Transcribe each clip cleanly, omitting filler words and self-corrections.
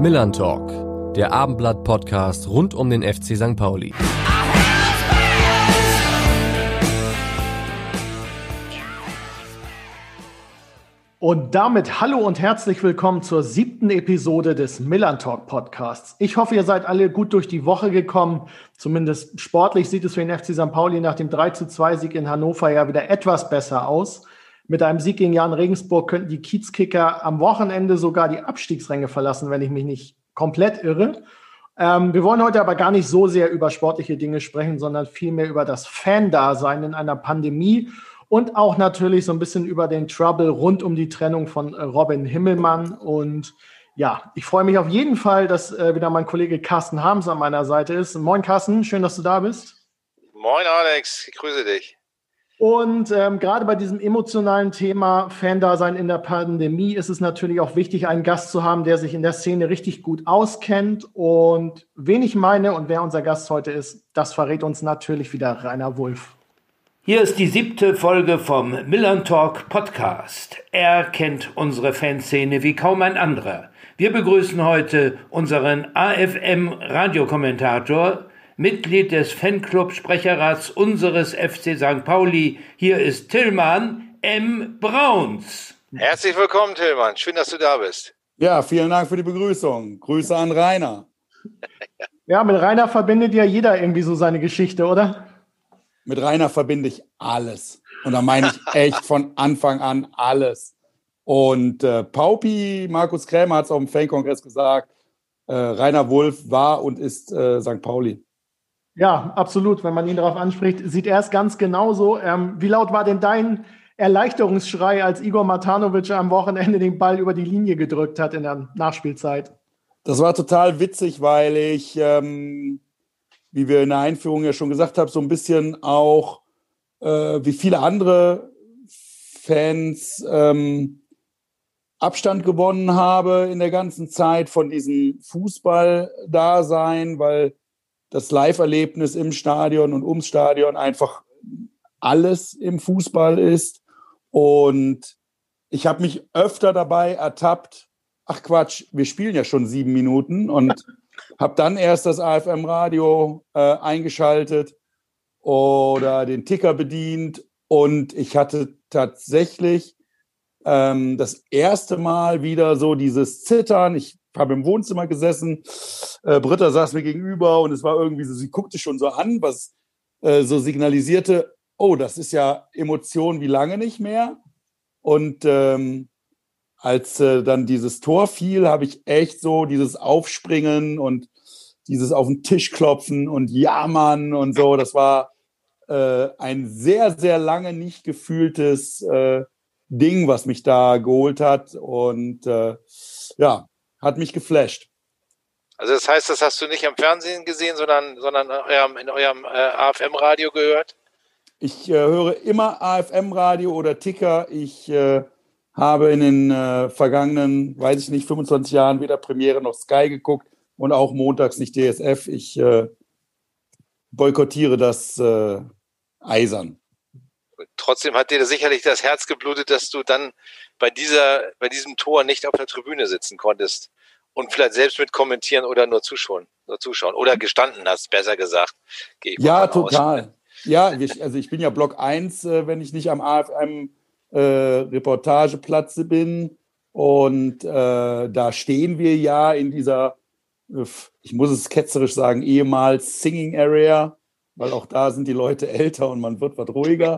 Millern Talk, der Abendblatt-Podcast rund um den FC St. Pauli. Und damit hallo und herzlich willkommen zur 7. Episode des Millern Talk Podcasts. Ich hoffe, ihr seid alle gut durch die Woche gekommen. Zumindest sportlich sieht es für den FC St. Pauli nach dem 3:2-Sieg in Hannover ja wieder etwas besser aus. Mit einem Sieg gegen Jahn Regensburg könnten die Kiezkicker am Wochenende sogar die Abstiegsränge verlassen, wenn ich mich nicht komplett irre. Wir wollen heute aber gar nicht so sehr über sportliche Dinge sprechen, sondern vielmehr über das Fan-Dasein in einer Pandemie. Und auch natürlich so ein bisschen über den Trouble rund um die Trennung von Robin Himmelmann. Und ja, ich freue mich auf jeden Fall, dass wieder mein Kollege Carsten Harms an meiner Seite ist. Moin Carsten, schön, dass du da bist. Moin Alex, ich grüße dich. Und gerade bei diesem emotionalen Thema Fan-Dasein in der Pandemie ist es natürlich auch wichtig, einen Gast zu haben, der sich in der Szene richtig gut auskennt. Und wen ich meine und wer unser Gast heute ist, das verrät uns natürlich wieder Rainer Wulff. Hier ist die 7. Folge vom Millern Talk Podcast. Er kennt unsere Fanszene wie kaum ein anderer. Wir begrüßen heute unseren AFM-Radiokommentator, Mitglied des Fanclub-Sprecherrats unseres FC St. Pauli. Hier ist Tillmann M. Brauns. Herzlich willkommen, Tillmann. Schön, dass du da bist. Ja, vielen Dank für die Begrüßung. Grüße an Rainer. Ja, mit Rainer verbindet ja jeder irgendwie so seine Geschichte, oder? Mit Rainer verbinde ich alles. Und da meine ich echt von Anfang an alles. Und Paupi, Markus Krämer hat es auf dem Fankongress gesagt, Rainer Wulff war und ist St. Pauli. Ja, absolut. Wenn man ihn darauf anspricht, sieht er es ganz genauso. Wie laut war denn dein Erleichterungsschrei, als Igor Matanovic am Wochenende den Ball über die Linie gedrückt hat in der Nachspielzeit? Das war total witzig, weil ich... wie wir in der Einführung ja schon gesagt haben, so ein bisschen auch, wie viele andere Fans Abstand gewonnen habe in der ganzen Zeit von diesem Fußball-Dasein, weil das Live-Erlebnis im Stadion und ums Stadion einfach alles im Fußball ist. Und ich habe mich öfter dabei ertappt, ach Quatsch, wir spielen ja schon 7 Minuten und habe dann erst das AFM-Radio eingeschaltet oder den Ticker bedient. Und ich hatte tatsächlich das erste Mal wieder so dieses Zittern. Ich habe im Wohnzimmer gesessen, Britta saß mir gegenüber und es war irgendwie so, sie guckte schon so an, was so signalisierte, oh, das ist ja Emotion wie lange nicht mehr. Und als dann dieses Tor fiel, habe ich echt so dieses Aufspringen und dieses auf den Tisch klopfen und jammern und so. Das war ein sehr, sehr lange nicht gefühltes Ding, was mich da geholt hat. Und ja, hat mich geflasht. Also das heißt, das hast du nicht am Fernsehen gesehen, sondern in eurem AFM-Radio gehört? Ich höre immer AFM-Radio oder Ticker. Ich habe in den vergangenen, 25 Jahren weder Premiere noch Sky geguckt und auch montags nicht DSF. Ich boykottiere das eisern. Trotzdem hat dir sicherlich das Herz geblutet, dass du dann bei diesem Tor nicht auf der Tribüne sitzen konntest und vielleicht selbst mit kommentieren oder nur zuschauen oder gestanden hast, besser gesagt. Ja, total. Ja, also ich bin ja Block 1, wenn ich nicht am AFM Reportageplatz bin und da stehen wir ja in dieser, ich muss es ketzerisch sagen, ehemals Singing Area, weil auch da sind die Leute älter und man wird was ruhiger.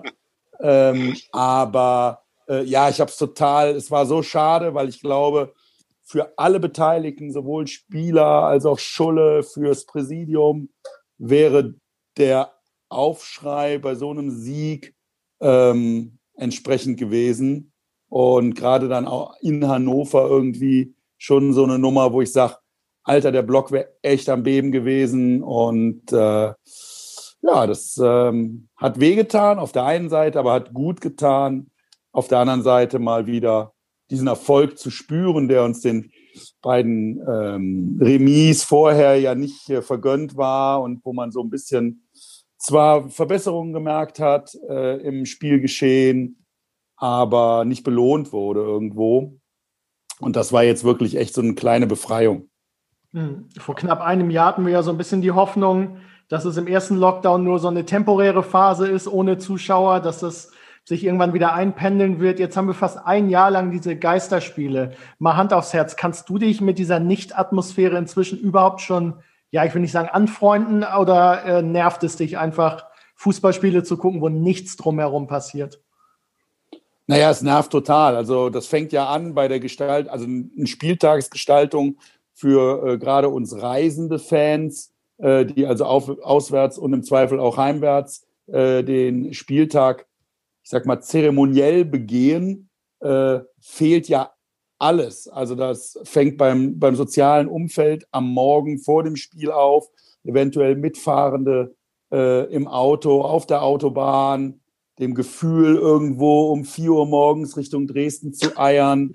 Aber ja, ich habe es es war so schade, weil ich glaube, für alle Beteiligten, sowohl Spieler als auch Schulle, fürs Präsidium, wäre der Aufschrei bei so einem Sieg entsprechend gewesen. Und gerade dann auch in Hannover irgendwie schon so eine Nummer, wo ich sage, Alter, der Block wäre echt am Beben gewesen. Und ja, das hat wehgetan auf der einen Seite, aber hat gut getan, auf der anderen Seite mal wieder diesen Erfolg zu spüren, der uns den beiden Remis vorher ja nicht vergönnt war und wo man so ein bisschen zwar Verbesserungen gemerkt hat im Spielgeschehen, aber nicht belohnt wurde irgendwo. Und das war jetzt wirklich echt so eine kleine Befreiung. Vor knapp einem Jahr hatten wir ja so ein bisschen die Hoffnung, dass es im ersten Lockdown nur so eine temporäre Phase ist, ohne Zuschauer, dass es sich irgendwann wieder einpendeln wird. Jetzt haben wir fast ein Jahr lang diese Geisterspiele. Mal Hand aufs Herz, kannst du dich mit dieser Nicht-Atmosphäre inzwischen überhaupt schon, ja, ich will nicht sagen anfreunden, oder nervt es dich einfach, Fußballspiele zu gucken, wo nichts drumherum passiert? Naja, es nervt total. Also das fängt ja an bei der Gestalt, also eine Spieltagsgestaltung für gerade uns reisende Fans, die also auswärts und im Zweifel auch heimwärts den Spieltag, ich sag mal, zeremoniell begehen, fehlt ja alles. Also das fängt beim sozialen Umfeld am Morgen vor dem Spiel auf, eventuell Mitfahrende im Auto, auf der Autobahn, dem Gefühl, irgendwo um 4 Uhr morgens Richtung Dresden zu eiern,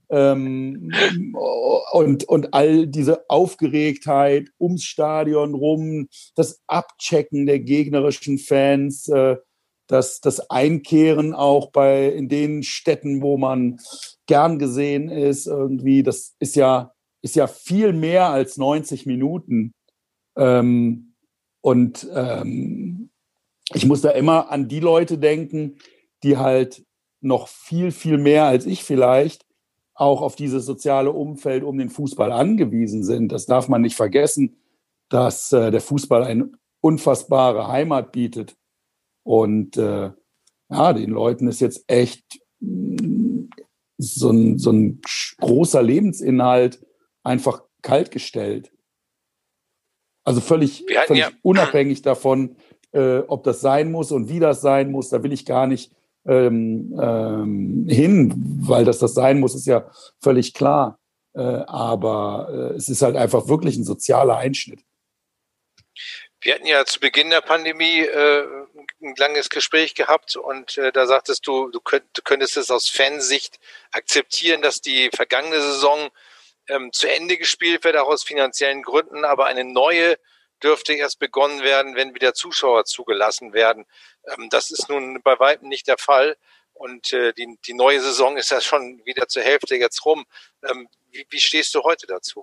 und all diese Aufgeregtheit ums Stadion rum, das Abchecken der gegnerischen Fans, das Einkehren auch in den Städten, wo man gern gesehen ist, irgendwie, das ist ja viel mehr als 90 Minuten. Ich muss da immer an die Leute denken, die halt noch viel, viel mehr als ich vielleicht auch auf dieses soziale Umfeld um den Fußball angewiesen sind. Das darf man nicht vergessen, dass der Fußball eine unfassbare Heimat bietet. Und den Leuten ist jetzt echt so ein großer Lebensinhalt einfach kaltgestellt. Also völlig unabhängig davon, ob das sein muss und wie das sein muss, da will ich gar nicht hin, weil das sein muss, ist ja völlig klar. Aber es ist halt einfach wirklich ein sozialer Einschnitt. Wir hatten ja zu Beginn der Pandemie ein langes Gespräch gehabt und da sagtest du könntest es aus Fansicht akzeptieren, dass die vergangene Saison zu Ende gespielt wird, auch aus finanziellen Gründen, aber eine neue dürfte erst begonnen werden, wenn wieder Zuschauer zugelassen werden. Das ist nun bei weitem nicht der Fall. Und die neue Saison ist ja schon wieder zur Hälfte jetzt rum. Wie stehst du heute dazu?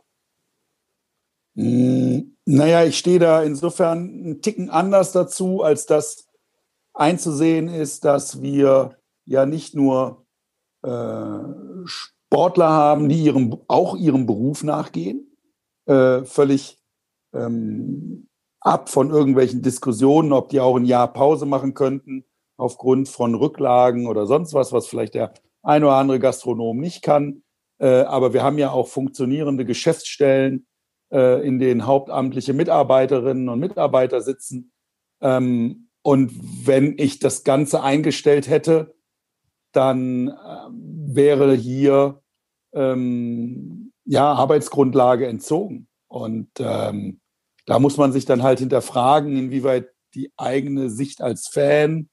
Naja, ich stehe da insofern einen Ticken anders dazu, als das einzusehen ist, dass wir ja nicht nur Sportler haben, die ihrem Beruf nachgehen, völlig ab von irgendwelchen Diskussionen, ob die auch ein Jahr Pause machen könnten, aufgrund von Rücklagen oder sonst was vielleicht der ein oder andere Gastronom nicht kann. Aber wir haben ja auch funktionierende Geschäftsstellen, in denen hauptamtliche Mitarbeiterinnen und Mitarbeiter sitzen. Und wenn ich das Ganze eingestellt hätte, dann wäre hier Arbeitsgrundlage entzogen. Und da muss man sich dann halt hinterfragen, inwieweit die eigene Sicht als Fan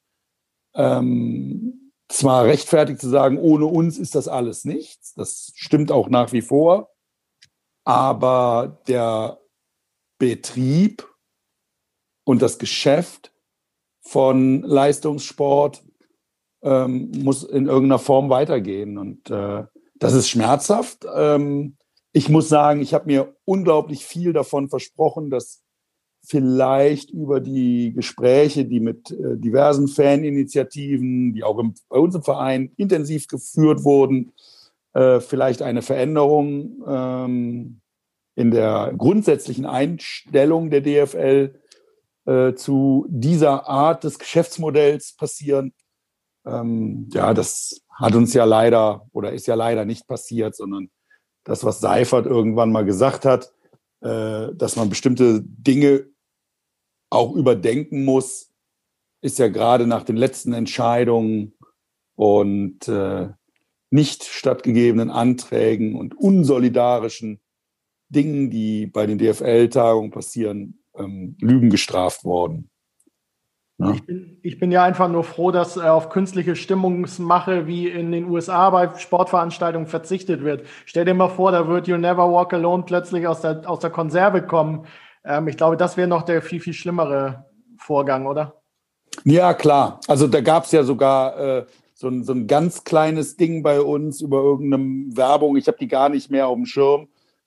zwar rechtfertigt zu sagen, ohne uns ist das alles nichts, das stimmt auch nach wie vor, aber der Betrieb und das Geschäft von Leistungssport muss in irgendeiner Form weitergehen. Und das ist schmerzhaft. Ich muss sagen, ich habe mir unglaublich viel davon versprochen, dass vielleicht über die Gespräche, die mit diversen Faninitiativen, die auch bei uns im Verein intensiv geführt wurden, vielleicht eine Veränderung in der grundsätzlichen Einstellung der DFL zu dieser Art des Geschäftsmodells passieren. Das hat uns ja leider oder ist ja leider nicht passiert, sondern das, was Seifert irgendwann mal gesagt hat, dass man bestimmte Dinge auch überdenken muss, ist ja gerade nach den letzten Entscheidungen und nicht stattgegebenen Anträgen und unsolidarischen Dingen, die bei den DFL-Tagungen passieren, Lügen gestraft worden. Ja. Ich bin ja einfach nur froh, dass auf künstliche Stimmungsmache wie in den USA bei Sportveranstaltungen verzichtet wird. Stell dir mal vor, da wird You Never Walk Alone plötzlich aus der Konserve kommen. Ich glaube, das wäre noch der viel, viel schlimmere Vorgang, oder? Ja, klar. Also da gab es ja sogar so ein ganz kleines Ding bei uns über irgendeine Werbung. Ich habe die gar nicht mehr auf dem Schirm.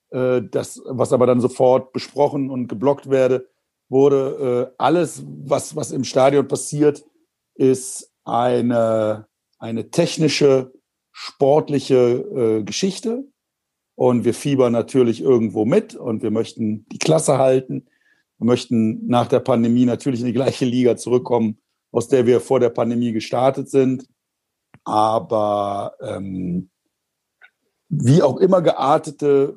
das, was aber dann sofort besprochen und geblockt wurde. Alles, was im Stadion passiert, ist eine technische, sportliche Geschichte. Und wir fiebern natürlich irgendwo mit und wir möchten die Klasse halten. Wir möchten nach der Pandemie natürlich in die gleiche Liga zurückkommen, aus der wir vor der Pandemie gestartet sind. Aber wie auch immer geartete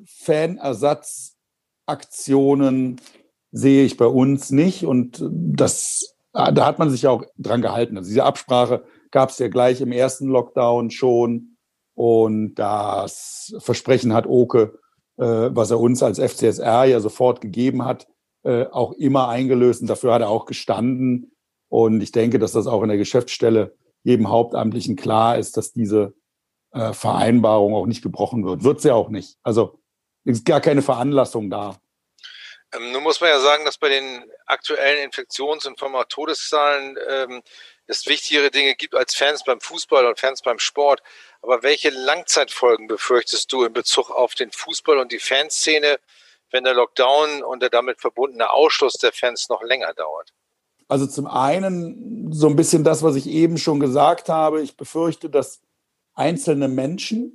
Fanersatzaktionen sehe ich bei uns nicht. Und da hat man sich ja auch dran gehalten. Also diese Absprache gab es ja gleich im ersten Lockdown schon. Und das Versprechen hat Oke, was er uns als FCSR ja sofort gegeben hat, auch immer eingelöst. Und dafür hat er auch gestanden. Und ich denke, dass das auch in der Geschäftsstelle jedem Hauptamtlichen klar ist, dass diese Vereinbarung auch nicht gebrochen wird. Wird sie auch nicht. Also es ist gar keine Veranlassung da. Nun muss man ja sagen, dass bei den aktuellen Infektions- und Todeszahlen es wichtigere Dinge gibt als Fans beim Fußball und Fans beim Sport. Aber welche Langzeitfolgen befürchtest du in Bezug auf den Fußball und die Fanszene, wenn der Lockdown und der damit verbundene Ausschluss der Fans noch länger dauert? Also zum einen so ein bisschen das, was ich eben schon gesagt habe. Ich befürchte, dass einzelne Menschen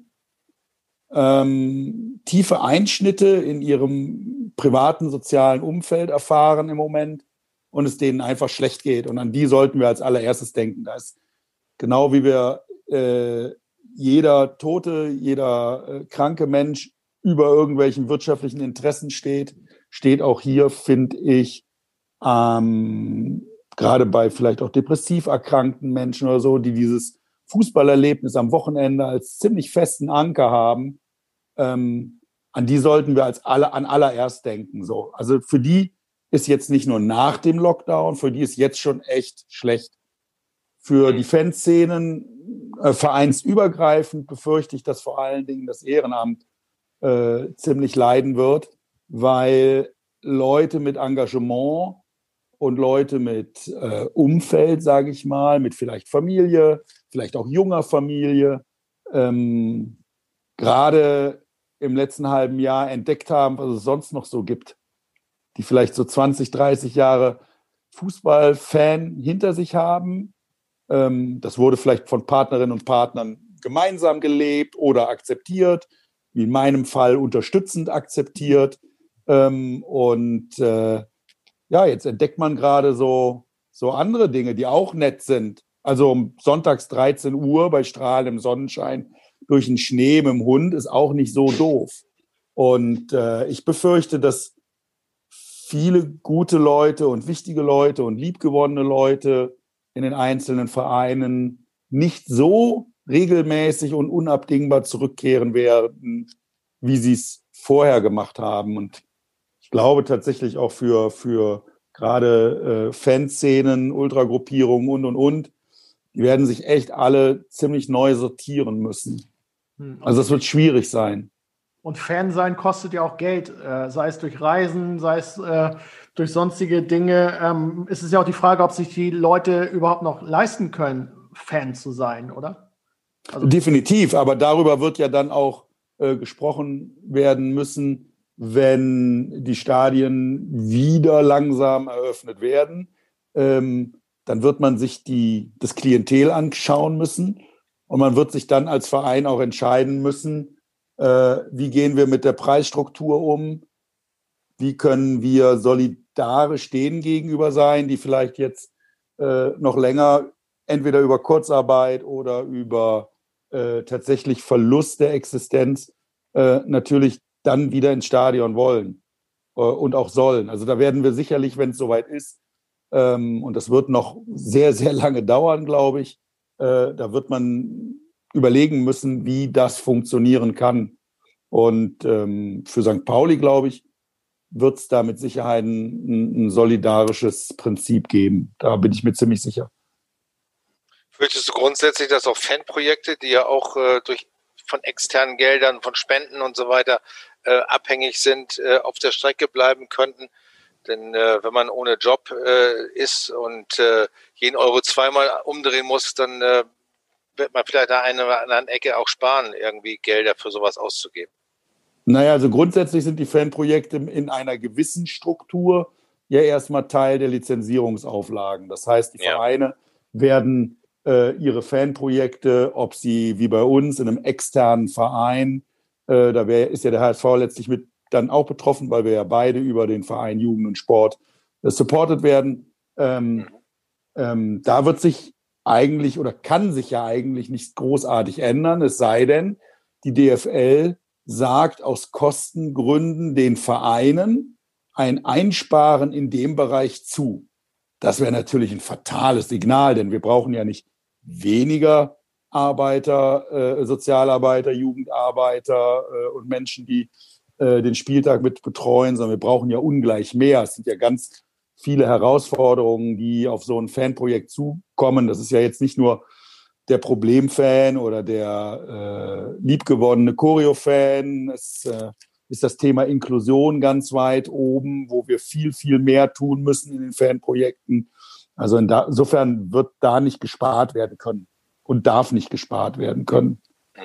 tiefe Einschnitte in ihrem privaten, sozialen Umfeld erfahren im Moment und es denen einfach schlecht geht. Und an die sollten wir als allererstes denken. Da ist genau wie wir jeder tote, jeder kranke Mensch über irgendwelchen wirtschaftlichen Interessen steht auch hier, finde ich, gerade bei vielleicht auch depressiv erkrankten Menschen oder so, die dieses Fußballerlebnis am Wochenende als ziemlich festen Anker haben, an die sollten wir an allererst denken. So. Also für die ist jetzt nicht nur nach dem Lockdown, für die ist jetzt schon echt schlecht. Für die Fanszenen, vereinsübergreifend, befürchte ich, dass vor allen Dingen das Ehrenamt ziemlich leiden wird, weil Leute mit Engagement und Leute mit Umfeld, sage ich mal, mit vielleicht Familie, vielleicht auch junger Familie, gerade im letzten halben Jahr entdeckt haben, was es sonst noch so gibt, die vielleicht so 20, 30 Jahre Fußballfan hinter sich haben. Das wurde vielleicht von Partnerinnen und Partnern gemeinsam gelebt oder akzeptiert, wie in meinem Fall unterstützend akzeptiert. Jetzt entdeckt man gerade so andere Dinge, die auch nett sind. Also um sonntags 13 Uhr bei strahlendem Sonnenschein durch den Schnee mit dem Hund ist auch nicht so doof. Und ich befürchte, dass viele gute Leute und wichtige Leute und liebgewonnene Leute in den einzelnen Vereinen nicht so regelmäßig und unabdingbar zurückkehren werden, wie sie es vorher gemacht haben. Und ich glaube tatsächlich auch für gerade Fanszenen, Ultragruppierungen und, die werden sich echt alle ziemlich neu sortieren müssen. Also das wird schwierig sein. Und Fan sein kostet ja auch Geld, sei es durch Reisen, sei es durch sonstige Dinge. Es ist ja auch die Frage, ob sich die Leute überhaupt noch leisten können, Fan zu sein, oder? Also definitiv, aber darüber wird ja dann auch gesprochen werden müssen, wenn die Stadien wieder langsam eröffnet werden. Dann wird man sich das Klientel anschauen müssen und man wird sich dann als Verein auch entscheiden müssen, wie gehen wir mit der Preisstruktur um, wie können wir solidarisch denen gegenüber sein, die vielleicht jetzt noch länger entweder über Kurzarbeit oder über tatsächlich Verlust der Existenz natürlich dann wieder ins Stadion wollen und auch sollen. Also da werden wir sicherlich, wenn es soweit ist, und das wird noch sehr, sehr lange dauern, glaube ich, da wird man überlegen müssen, wie das funktionieren kann. Und für St. Pauli, glaube ich, wird es da mit Sicherheit ein solidarisches Prinzip geben. Da bin ich mir ziemlich sicher. Fürchtest du grundsätzlich, dass auch Fanprojekte, die ja auch von externen Geldern, von Spenden und so weiter abhängig sind, auf der Strecke bleiben könnten? Denn wenn man ohne Job ist und jeden Euro zweimal umdrehen muss, dann wird man vielleicht an einer oder anderen Ecke auch sparen, irgendwie Gelder für sowas auszugeben. Naja, also grundsätzlich sind die Fanprojekte in einer gewissen Struktur ja erstmal Teil der Lizenzierungsauflagen. Das heißt, die Vereine werden ihre Fanprojekte, ob sie wie bei uns in einem externen Verein, ist ja der HSV letztlich mit dann auch betroffen, weil wir ja beide über den Verein Jugend und Sport supported werden. Da wird sich eigentlich oder kann sich ja eigentlich nichts großartig ändern, es sei denn, die DFL sagt aus Kostengründen den Vereinen ein Einsparen in dem Bereich zu. Das wäre natürlich ein fatales Signal, denn wir brauchen ja nicht weniger Arbeiter, Sozialarbeiter, Jugendarbeiter und Menschen, die den Spieltag mit betreuen, sondern wir brauchen ja ungleich mehr. Es sind ja ganz viele Herausforderungen, die auf so ein Fanprojekt zukommen. Das ist ja jetzt nicht nur der Problemfan oder der liebgewonnene Choreo-Fan. Es ist das Thema Inklusion ganz weit oben, wo wir viel, viel mehr tun müssen in den Fanprojekten. Also insofern wird da nicht gespart werden können und darf nicht gespart werden können.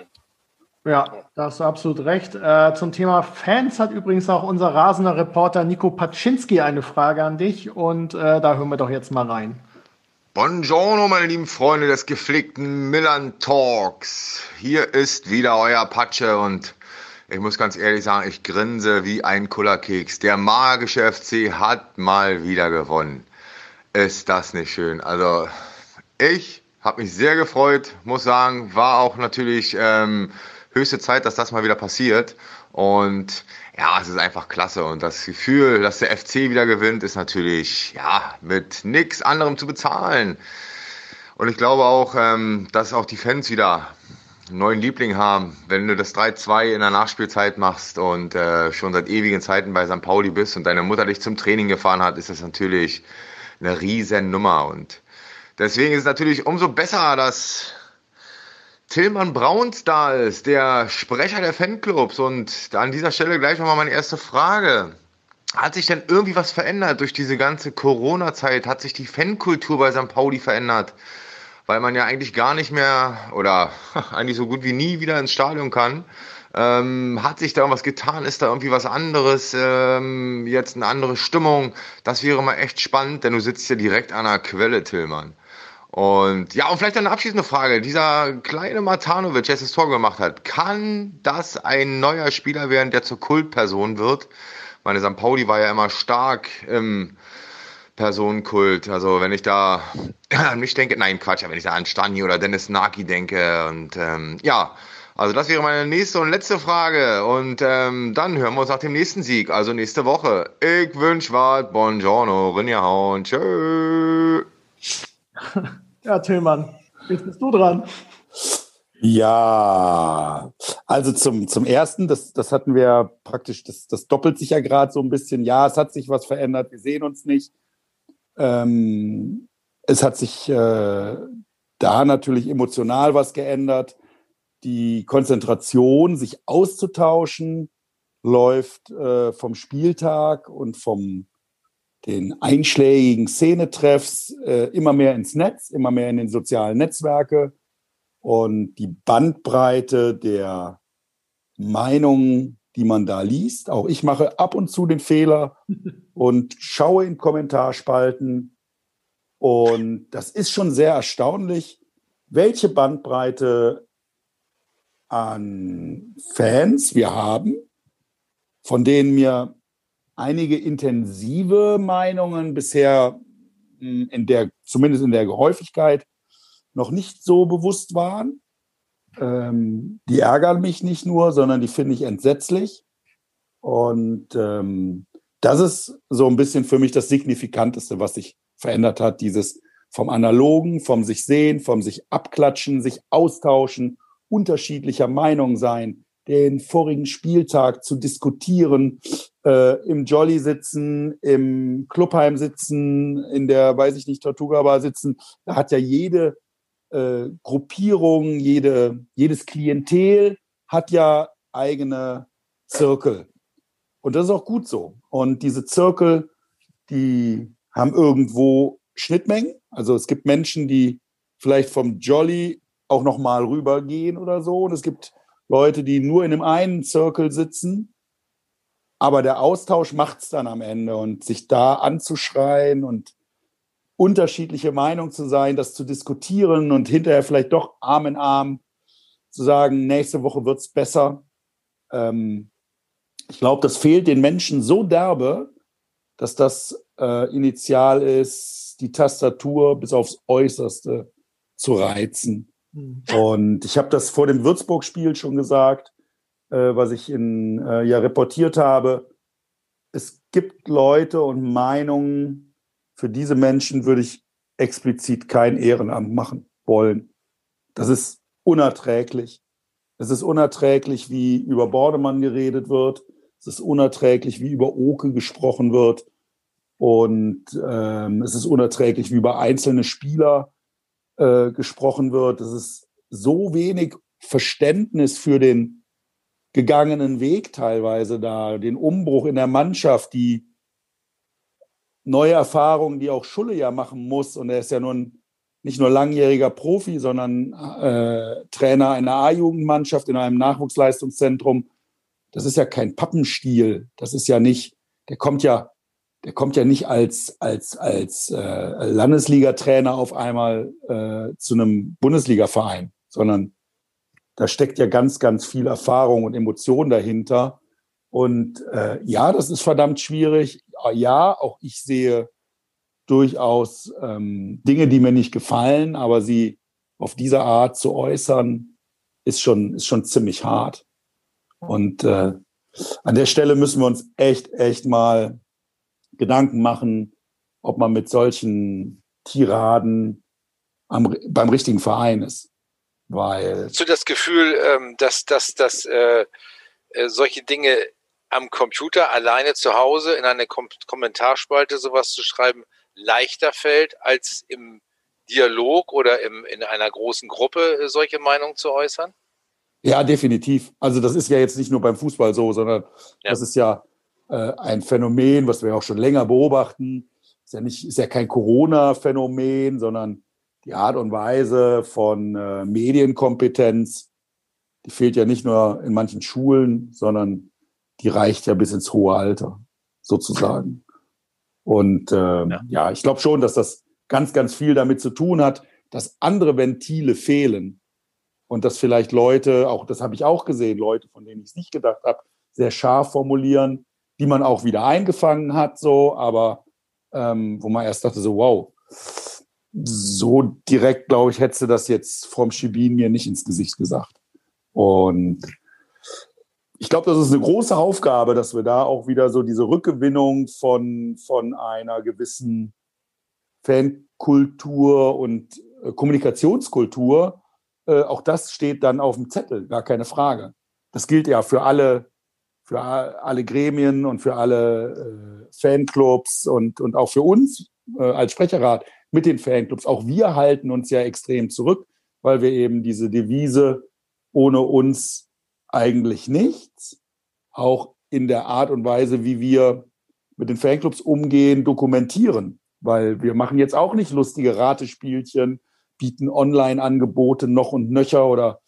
Ja, da hast du absolut recht. Zum Thema Fans hat übrigens auch unser rasender Reporter Nico Paczynski eine Frage an dich und da hören wir doch jetzt mal rein. Buongiorno, meine lieben Freunde des gepflegten Millern Talks. Hier ist wieder euer Patsche und ich muss ganz ehrlich sagen, ich grinse wie ein Kullerkeks. Der magische FC hat mal wieder gewonnen. Ist das nicht schön? Also ich habe mich sehr gefreut, muss sagen, war auch natürlich höchste Zeit, dass das mal wieder passiert. Und ja, es ist einfach klasse. Und das Gefühl, dass der FC wieder gewinnt, ist natürlich mit nichts anderem zu bezahlen. Und ich glaube auch, dass auch die Fans wieder einen neuen Liebling haben. Wenn du das 3-2 in der Nachspielzeit machst und schon seit ewigen Zeiten bei St. Pauli bist und deine Mutter dich zum Training gefahren hat, ist das natürlich eine riesen Nummer. Und deswegen ist es natürlich umso besser, dass Tillmann Brauns da ist, der Sprecher der Fanclubs. Und an dieser Stelle gleich nochmal meine erste Frage. Hat sich denn irgendwie was verändert durch diese ganze Corona-Zeit? Hat sich die Fankultur bei St. Pauli verändert? Weil man ja eigentlich gar nicht mehr oder eigentlich so gut wie nie wieder ins Stadion kann. Hat sich da irgendwas getan? Ist da irgendwie was anderes? Jetzt eine andere Stimmung? Das wäre mal echt spannend, denn du sitzt ja direkt an der Quelle, Tillmann. Und ja, und vielleicht eine abschließende Frage. Dieser kleine Matanovic, der das Tor gemacht hat, kann das ein neuer Spieler werden, der zur Kultperson wird? Meine St. Pauli war ja immer stark im Personenkult. Also wenn ich da an mich denke, nein Quatsch, wenn ich da an Stani oder Dennis Naki denke. Und also das wäre meine nächste und letzte Frage. Und dann hören wir uns nach dem nächsten Sieg, also nächste Woche. Ich wünsche was, buongiorno, rinjahauen, tschö. Ja, Tillmann, jetzt bist du dran. Ja, also zum Ersten, das hatten wir praktisch, das doppelt sich ja gerade so ein bisschen. Ja, es hat sich was verändert, wir sehen uns nicht. Es hat sich da natürlich emotional was geändert. Die Konzentration, sich auszutauschen, läuft vom Spieltag und den einschlägigen Szenetreffs immer mehr ins Netz, immer mehr in den sozialen Netzwerke. Und die Bandbreite der Meinungen, die man da liest, auch ich mache ab und zu den Fehler und schaue in Kommentarspalten. Und das ist schon sehr erstaunlich, welche Bandbreite an Fans wir haben, von denen mir einige intensive Meinungen bisher zumindest in der Häufigkeit noch nicht so bewusst waren. Die ärgern mich nicht nur, sondern die finde ich entsetzlich. Und das ist so ein bisschen für mich das Signifikanteste, was sich verändert hat. Dieses vom Analogen, vom sich sehen, vom sich abklatschen, sich austauschen, unterschiedlicher Meinung sein, den vorigen Spieltag zu diskutieren, im Jolly sitzen, im Clubheim sitzen, in der, weiß ich nicht, Tortuga Bar sitzen. Da hat ja jede Gruppierung, jedes Klientel hat ja eigene Zirkel. Und das ist auch gut so. Und diese Zirkel, die haben irgendwo Schnittmengen. Also es gibt Menschen, die vielleicht vom Jolly auch noch mal rübergehen oder so. Und es gibt Leute, die nur in einem einen Zirkel sitzen. Aber der Austausch macht es dann am Ende und sich da anzuschreien und unterschiedliche Meinungen zu sein, das zu diskutieren und hinterher vielleicht doch Arm in Arm zu sagen, nächste Woche wird es besser. Ich glaube, das fehlt den Menschen so derbe, dass das initial ist, die Tastatur bis aufs Äußerste zu reizen. Und ich habe das vor dem Würzburg-Spiel schon gesagt, was ich reportiert habe. Es gibt Leute und Meinungen, für diese Menschen würde ich explizit kein Ehrenamt machen wollen. Das ist unerträglich. Es ist unerträglich, wie über Bordemann geredet wird. Es ist unerträglich, wie über Oke gesprochen wird. Und es ist unerträglich, wie über einzelne Spieler gesprochen wird. Es ist so wenig Verständnis für den gegangenen Weg teilweise da, den Umbruch in der Mannschaft, die neue Erfahrungen, die auch Schulle ja machen muss. Und er ist ja nun nicht nur langjähriger Profi, sondern Trainer einer A-Jugendmannschaft in einem Nachwuchsleistungszentrum. Das ist ja kein Pappenstiel. Das ist ja nicht, der kommt ja nicht als Landesliga-Trainer auf einmal zu einem Bundesliga-Verein, sondern da steckt ja ganz, ganz viel Erfahrung und Emotion dahinter. Und das ist verdammt schwierig. Ja, auch ich sehe durchaus Dinge, die mir nicht gefallen, aber sie auf diese Art zu äußern, ist schon ziemlich hart. Und an der Stelle müssen wir uns echt mal Gedanken machen, ob man mit solchen Tiraden beim richtigen Verein ist. Weil hast du das Gefühl, dass solche Dinge am Computer alleine zu Hause in eine Kommentarspalte sowas zu schreiben leichter fällt, als im Dialog oder in einer großen Gruppe solche Meinungen zu äußern? Ja, definitiv. Also das ist ja jetzt nicht nur beim Fußball so, sondern das ist ja ein Phänomen, was wir auch schon länger beobachten. Ist ja kein Corona-Phänomen, sondern die Art und Weise von Medienkompetenz, die fehlt ja nicht nur in manchen Schulen, sondern die reicht ja bis ins hohe Alter, sozusagen. Und ich glaube schon, dass das ganz, ganz viel damit zu tun hat, dass andere Ventile fehlen und dass vielleicht Leute, auch das habe ich auch gesehen, Leute, von denen ich es nicht gedacht habe, sehr scharf formulieren, die man auch wieder eingefangen hat, so, aber wo man erst dachte, so wow, so direkt, glaube ich, hättest du das jetzt vom Schibin mir nicht ins Gesicht gesagt. Und ich glaube, das ist eine große Aufgabe, dass wir da auch wieder so diese Rückgewinnung von einer gewissen Fankultur und Kommunikationskultur, auch das steht dann auf dem Zettel, gar keine Frage. Das gilt ja für alle Gremien und für alle Fanclubs und auch für uns als Sprecherrat mit den Fanclubs. Auch wir halten uns ja extrem zurück, weil wir eben diese Devise ohne uns eigentlich nichts, auch in der Art und Weise, wie wir mit den Fanclubs umgehen, dokumentieren. Weil wir machen jetzt auch nicht lustige Ratespielchen, bieten Online-Angebote noch und nöcher oder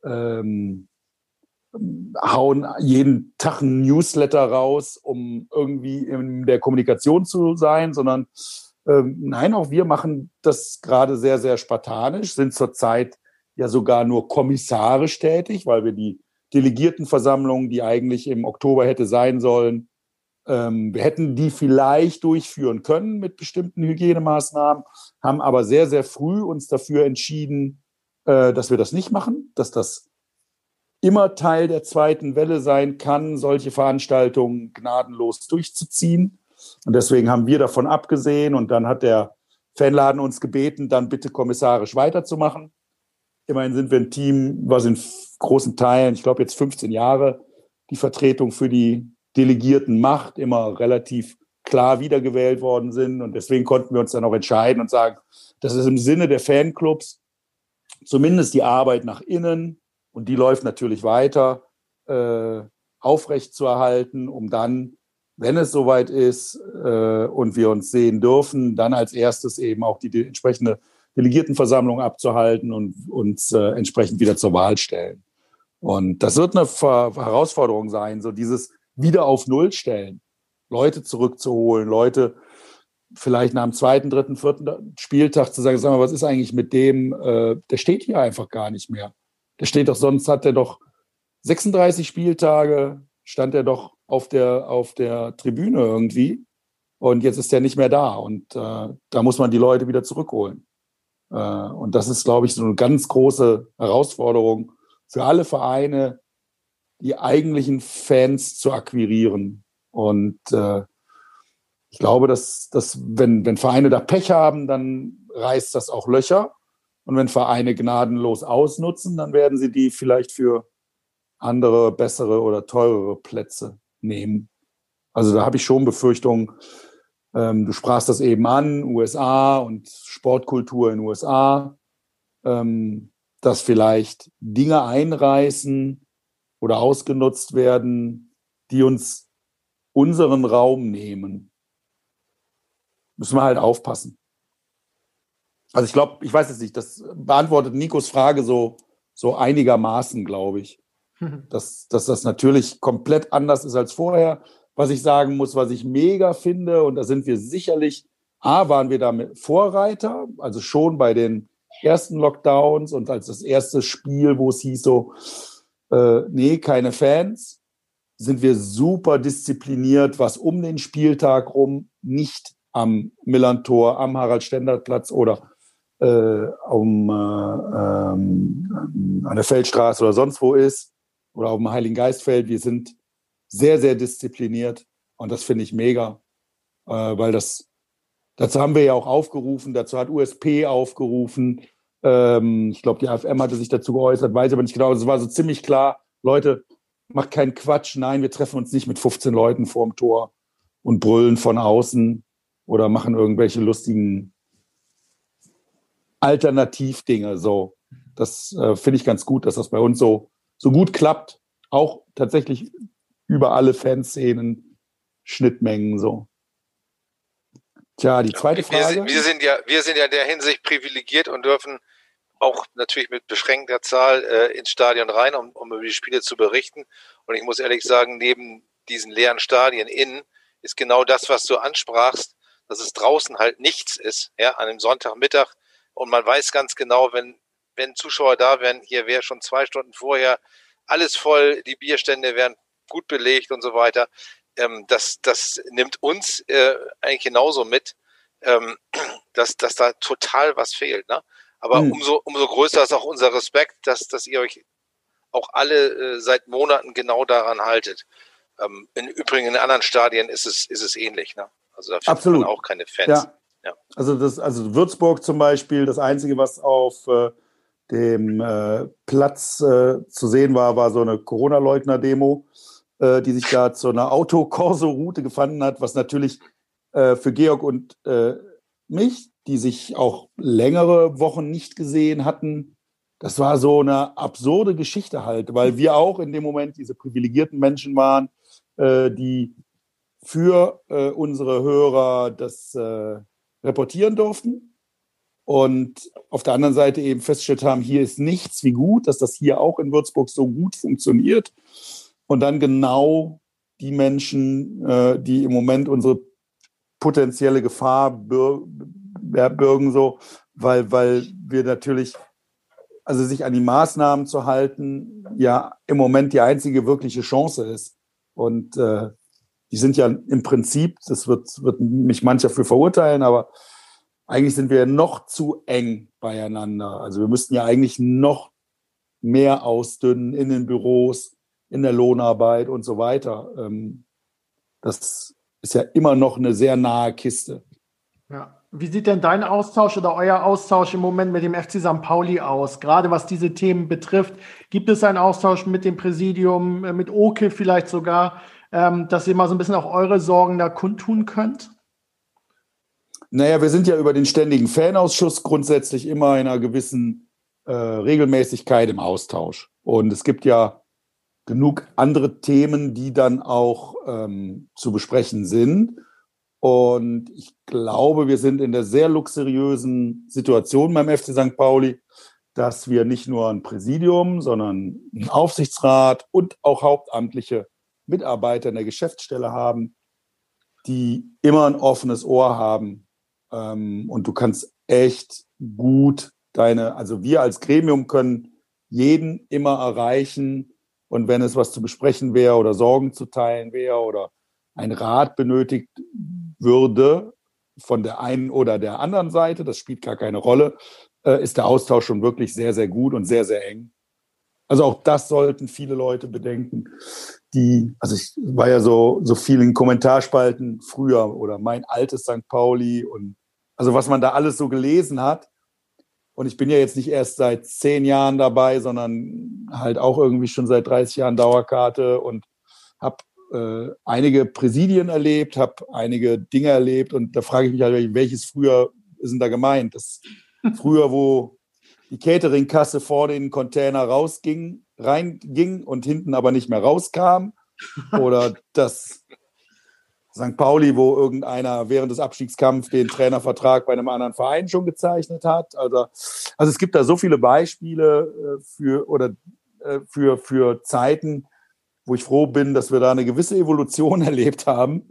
hauen jeden Tag ein Newsletter raus, um irgendwie in der Kommunikation zu sein, sondern nein, auch wir machen das gerade sehr, sehr spartanisch, sind zurzeit ja sogar nur kommissarisch tätig, weil wir die Delegiertenversammlung, die eigentlich im Oktober hätte sein sollen, wir hätten die vielleicht durchführen können mit bestimmten Hygienemaßnahmen, haben aber sehr, sehr früh uns dafür entschieden, dass wir das nicht machen, dass das immer Teil der zweiten Welle sein kann, solche Veranstaltungen gnadenlos durchzuziehen. Und deswegen haben wir davon abgesehen. Und dann hat der Fanladen uns gebeten, dann bitte kommissarisch weiterzumachen. Immerhin sind wir ein Team, was in großen Teilen, ich glaube jetzt 15 Jahre, die Vertretung für die Delegierten macht, immer relativ klar wiedergewählt worden sind. Und deswegen konnten wir uns dann auch entscheiden und sagen, das ist im Sinne der Fanclubs zumindest die Arbeit nach innen, und die läuft natürlich weiter, aufrechtzuerhalten, um dann, wenn es soweit ist und wir uns sehen dürfen, dann als erstes eben auch die entsprechende Delegiertenversammlung abzuhalten und uns entsprechend wieder zur Wahl stellen. Und das wird eine Herausforderung sein, so dieses wieder auf Null stellen. Leute zurückzuholen, Leute vielleicht nach dem 2., 3., 4. Spieltag zu sagen, sag mal, was ist eigentlich mit dem, der steht hier einfach gar nicht mehr. Der steht doch, sonst hat er doch 36 Spieltage, stand er doch auf der Tribüne irgendwie und jetzt ist er nicht mehr da und da muss man die Leute wieder zurückholen. Und das ist, glaube ich, so eine ganz große Herausforderung für alle Vereine, die eigentlichen Fans zu akquirieren. Und ich glaube, dass wenn Vereine da Pech haben, dann reißt das auch Löcher. Und wenn Vereine gnadenlos ausnutzen, dann werden sie die vielleicht für andere, bessere oder teurere Plätze nehmen. Also da habe ich schon Befürchtungen. Du sprachst das eben an, USA und Sportkultur in den USA, dass vielleicht Dinge einreißen oder ausgenutzt werden, die uns unseren Raum nehmen. Müssen wir halt aufpassen. Also ich glaube, ich weiß jetzt nicht, das beantwortet Nikos Frage so einigermaßen, glaube ich. Dass das natürlich komplett anders ist als vorher. Was ich sagen muss, was ich mega finde, und da sind wir sicherlich, waren wir damit Vorreiter, also schon bei den ersten Lockdowns und als das erste Spiel, wo es hieß so, nee, keine Fans, sind wir super diszipliniert, was um den Spieltag rum nicht am Millerntor, am Harald-Stendert-Platz oder an der Feldstraße oder sonst wo ist oder auf dem Heiligengeistfeld. Wir sind sehr, sehr diszipliniert und das finde ich mega, weil dazu haben wir ja auch aufgerufen, dazu hat USP aufgerufen. Ich glaube, die AFM hatte sich dazu geäußert, weiß aber nicht genau. Es war so ziemlich klar, Leute, macht keinen Quatsch. Nein, wir treffen uns nicht mit 15 Leuten vorm Tor und brüllen von außen oder machen irgendwelche lustigen Alternativdinge. So, das finde ich ganz gut, dass das bei uns so gut klappt. Auch tatsächlich über alle Fanszenen, Schnittmengen so. Tja, die zweite Frage. Wir sind ja in der Hinsicht privilegiert und dürfen auch natürlich mit beschränkter Zahl ins Stadion rein, um über die Spiele zu berichten. Und ich muss ehrlich sagen, neben diesen leeren Stadien innen ist genau das, was du ansprachst, dass es draußen halt nichts ist, ja, an einem Sonntagmittag. Und man weiß ganz genau, wenn Zuschauer da wären, hier wäre schon 2 Stunden vorher alles voll, die Bierstände wären gut belegt und so weiter. Das nimmt uns eigentlich genauso mit, dass da total was fehlt. Ne? Aber umso größer ist auch unser Respekt, dass ihr euch auch alle seit Monaten genau daran haltet. Im Übrigen in anderen Stadien ist es ähnlich. Ne? Also da findet man auch keine Fans. Ja. Also Würzburg zum Beispiel, das Einzige, was auf dem Platz zu sehen war so eine Corona-Leugner-Demo, die sich da zu einer Autokorso-Route gefunden hat, was natürlich für Georg und mich, die sich auch längere Wochen nicht gesehen hatten, das war so eine absurde Geschichte halt, weil wir auch in dem Moment diese privilegierten Menschen waren, die für unsere Hörer das reportieren durften und auf der anderen Seite eben festgestellt haben, hier ist nichts, wie gut, dass das hier auch in Würzburg so gut funktioniert. Und dann genau die Menschen, die im Moment unsere potenzielle Gefahr bürgen, so, weil wir natürlich, also sich an die Maßnahmen zu halten, ja im Moment die einzige wirkliche Chance ist. Und die sind ja im Prinzip, das wird mich mancher für verurteilen, aber eigentlich sind wir noch zu eng beieinander. Also wir müssten ja eigentlich noch mehr ausdünnen in den Büros, in der Lohnarbeit und so weiter. Das ist ja immer noch eine sehr nahe Kiste. Ja. Wie sieht denn dein Austausch oder euer Austausch im Moment mit dem FC St. Pauli aus? Gerade was diese Themen betrifft, gibt es einen Austausch mit dem Präsidium, mit Oke vielleicht sogar, dass ihr mal so ein bisschen auch eure Sorgen da kundtun könnt? Naja, wir sind ja über den ständigen Fanausschuss grundsätzlich immer in einer gewissen Regelmäßigkeit im Austausch. Und es gibt ja genug andere Themen, die dann auch zu besprechen sind. Und ich glaube, wir sind in der sehr luxuriösen Situation beim FC St. Pauli, dass wir nicht nur ein Präsidium, sondern einen Aufsichtsrat und auch Hauptamtliche Mitarbeiter in der Geschäftsstelle haben, die immer ein offenes Ohr haben. Und du kannst echt gut also wir als Gremium können jeden immer erreichen. Und wenn es was zu besprechen wäre oder Sorgen zu teilen wäre oder ein Rat benötigt würde von der einen oder der anderen Seite, das spielt gar keine Rolle, ist der Austausch schon wirklich sehr, sehr gut und sehr, sehr eng. Also auch das sollten viele Leute bedenken, also ich war ja so viel in Kommentarspalten früher oder mein altes St. Pauli und also was man da alles so gelesen hat. Und ich bin ja jetzt nicht erst seit 10 Jahren dabei, sondern halt auch irgendwie schon seit 30 Jahren Dauerkarte und habe einige Präsidien erlebt, habe einige Dinge erlebt und da frage ich mich halt, welches früher ist denn da gemeint? Das früher, wo die Cateringkasse vor den Container reinging und hinten aber nicht mehr rauskam, oder das St. Pauli, wo irgendeiner während des Abstiegskampfs den Trainervertrag bei einem anderen Verein schon gezeichnet hat. Also es gibt da so viele Beispiele für Zeiten, wo ich froh bin, dass wir da eine gewisse Evolution erlebt haben.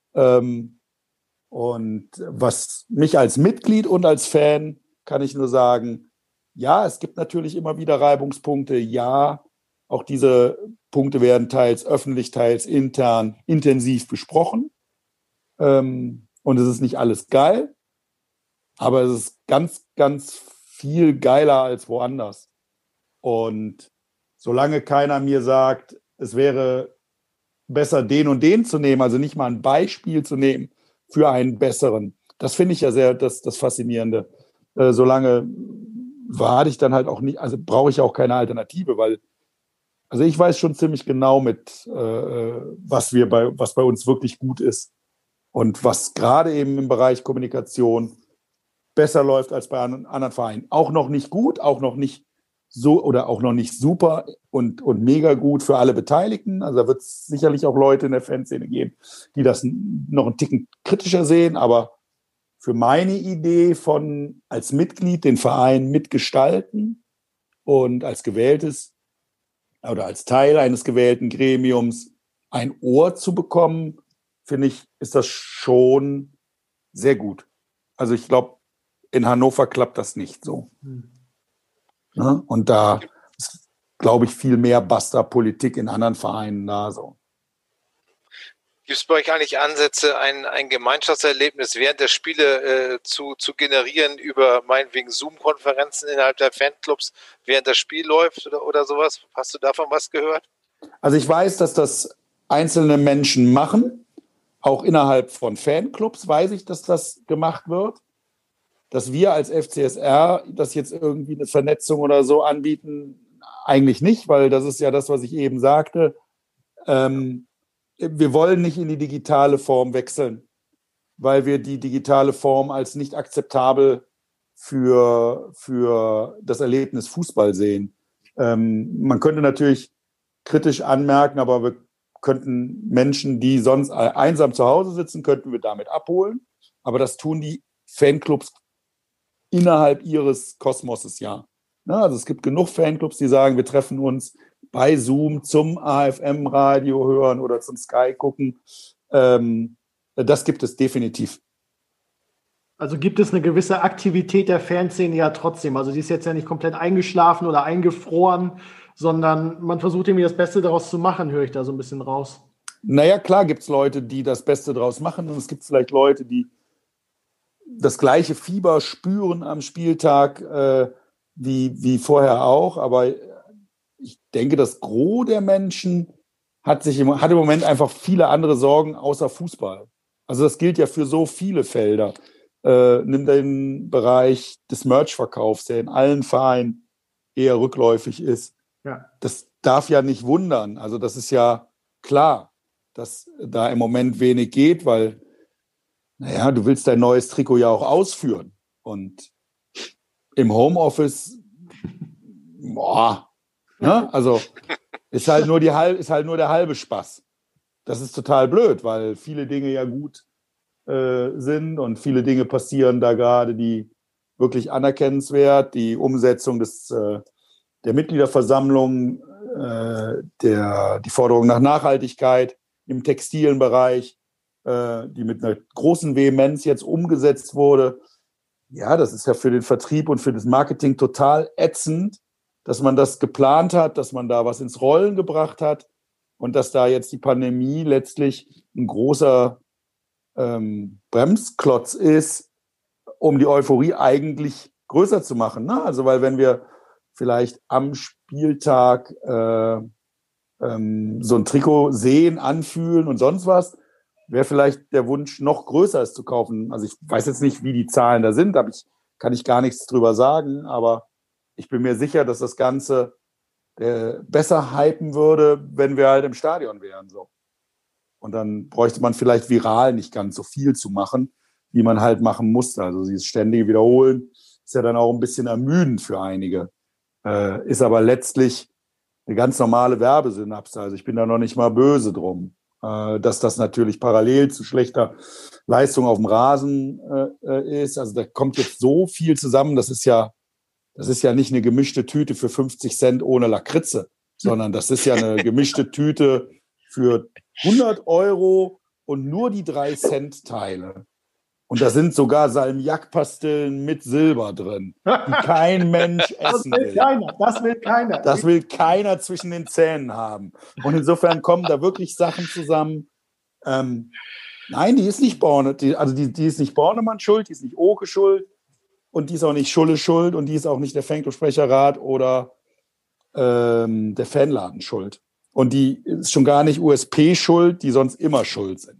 Und was mich als Mitglied und als Fan kann ich nur sagen, ja, es gibt natürlich immer wieder Reibungspunkte. Ja, auch diese Punkte werden teils öffentlich, teils intern intensiv besprochen. Und es ist nicht alles geil, aber es ist ganz, ganz viel geiler als woanders. Und solange keiner mir sagt, es wäre besser, den und den zu nehmen, also nicht mal ein Beispiel zu nehmen für einen besseren, das finde ich ja sehr das Faszinierende. Solange warte ich dann halt auch nicht, also brauche ich auch keine Alternative, weil also ich weiß schon ziemlich genau was bei uns wirklich gut ist und was gerade eben im Bereich Kommunikation besser läuft als bei anderen Vereinen. Auch noch nicht gut, auch noch nicht so oder auch noch nicht super und mega gut für alle Beteiligten. Also da wird es sicherlich auch Leute in der Fanszene geben, die das noch einen Ticken kritischer sehen, aber für meine Idee von als Mitglied den Verein mitgestalten und als gewähltes oder als Teil eines gewählten Gremiums ein Ohr zu bekommen, finde ich, ist das schon sehr gut. Also ich glaube, in Hannover klappt das nicht so. Ne? Und da ist, glaube ich, viel mehr Basta-Politik in anderen Vereinen da so. Gibt es bei euch eigentlich Ansätze, ein Gemeinschaftserlebnis während der Spiele zu generieren über meinetwegen Zoom-Konferenzen innerhalb der Fanclubs, während das Spiel läuft oder sowas? Hast du davon was gehört? Also ich weiß, dass das einzelne Menschen machen. Auch innerhalb von Fanclubs weiß ich, dass das gemacht wird. Dass wir als FCSR das jetzt irgendwie eine Vernetzung oder so anbieten, eigentlich nicht, weil das ist ja das, was ich eben sagte. Wir wollen nicht in die digitale Form wechseln, weil wir die digitale Form als nicht akzeptabel für das Erlebnis Fußball sehen. Man könnte natürlich kritisch anmerken, aber wir könnten Menschen, die sonst einsam zu Hause sitzen, könnten wir damit abholen. Aber das tun die Fanclubs innerhalb ihres Kosmoses ja. Also es gibt genug Fanclubs, die sagen, wir treffen uns bei Zoom zum AFM-Radio hören oder zum Sky gucken. Das gibt es definitiv. Also gibt es eine gewisse Aktivität der Fanszene ja trotzdem. Also die ist jetzt ja nicht komplett eingeschlafen oder eingefroren, sondern man versucht irgendwie das Beste daraus zu machen, höre ich da so ein bisschen raus. Naja, klar gibt es Leute, die das Beste daraus machen und es gibt vielleicht Leute, die das gleiche Fieber spüren am Spieltag wie vorher auch, aber ich denke, das Gros der Menschen hat im Moment einfach viele andere Sorgen außer Fußball. Also das gilt ja für so viele Felder. Nimm den Bereich des Merch-Verkaufs, der in allen Vereinen eher rückläufig ist. Ja. Das darf ja nicht wundern. Also das ist ja klar, dass da im Moment wenig geht, weil naja, du willst dein neues Trikot ja auch ausführen. Und im Homeoffice, ne? Also ist halt nur der halbe Spaß. Das ist total blöd, weil viele Dinge ja gut sind und viele Dinge passieren da gerade, die wirklich anerkennenswert. Die Umsetzung der Mitgliederversammlung die Forderung nach Nachhaltigkeit im textilen Bereich, die mit einer großen Vehemenz jetzt umgesetzt wurde. Ja, das ist ja für den Vertrieb und für das Marketing total ätzend, dass man das geplant hat, dass man da was ins Rollen gebracht hat und dass da jetzt die Pandemie letztlich ein großer Bremsklotz ist, um die Euphorie eigentlich größer zu machen. Ne? Also weil wenn wir vielleicht am Spieltag so ein Trikot sehen, anfühlen und sonst was, wäre vielleicht der Wunsch noch größer, es zu kaufen. Also ich weiß jetzt nicht, wie die Zahlen da sind, kann ich gar nichts drüber sagen, aber ich bin mir sicher, dass das Ganze besser hypen würde, wenn wir halt im Stadion wären. So. Und dann bräuchte man vielleicht viral nicht ganz so viel zu machen, wie man halt machen musste. Also dieses ständige Wiederholen ist ja dann auch ein bisschen ermüdend für einige. Ist aber letztlich eine ganz normale Werbesynapse. Also ich bin da noch nicht mal böse drum. Dass das natürlich parallel zu schlechter Leistung auf dem Rasen ist. Also da kommt jetzt so viel zusammen. Das ist ja nicht eine gemischte Tüte für 50 Cent ohne Lakritze, sondern das ist ja eine gemischte Tüte für 100 € und nur die 3-Cent-Teile. Und da sind sogar Salmiakpastillen mit Silber drin, die kein Mensch essen will. Das will keiner zwischen den Zähnen haben. Und insofern kommen da wirklich Sachen zusammen. Nein, die ist nicht die ist nicht Bornemann schuld, die ist nicht Oke schuld und die ist auch nicht Schulle schuld und die ist auch nicht der Fanclub-Sprecherrat oder der Fanladen schuld. Und die ist schon gar nicht USP schuld, die sonst immer schuld sind.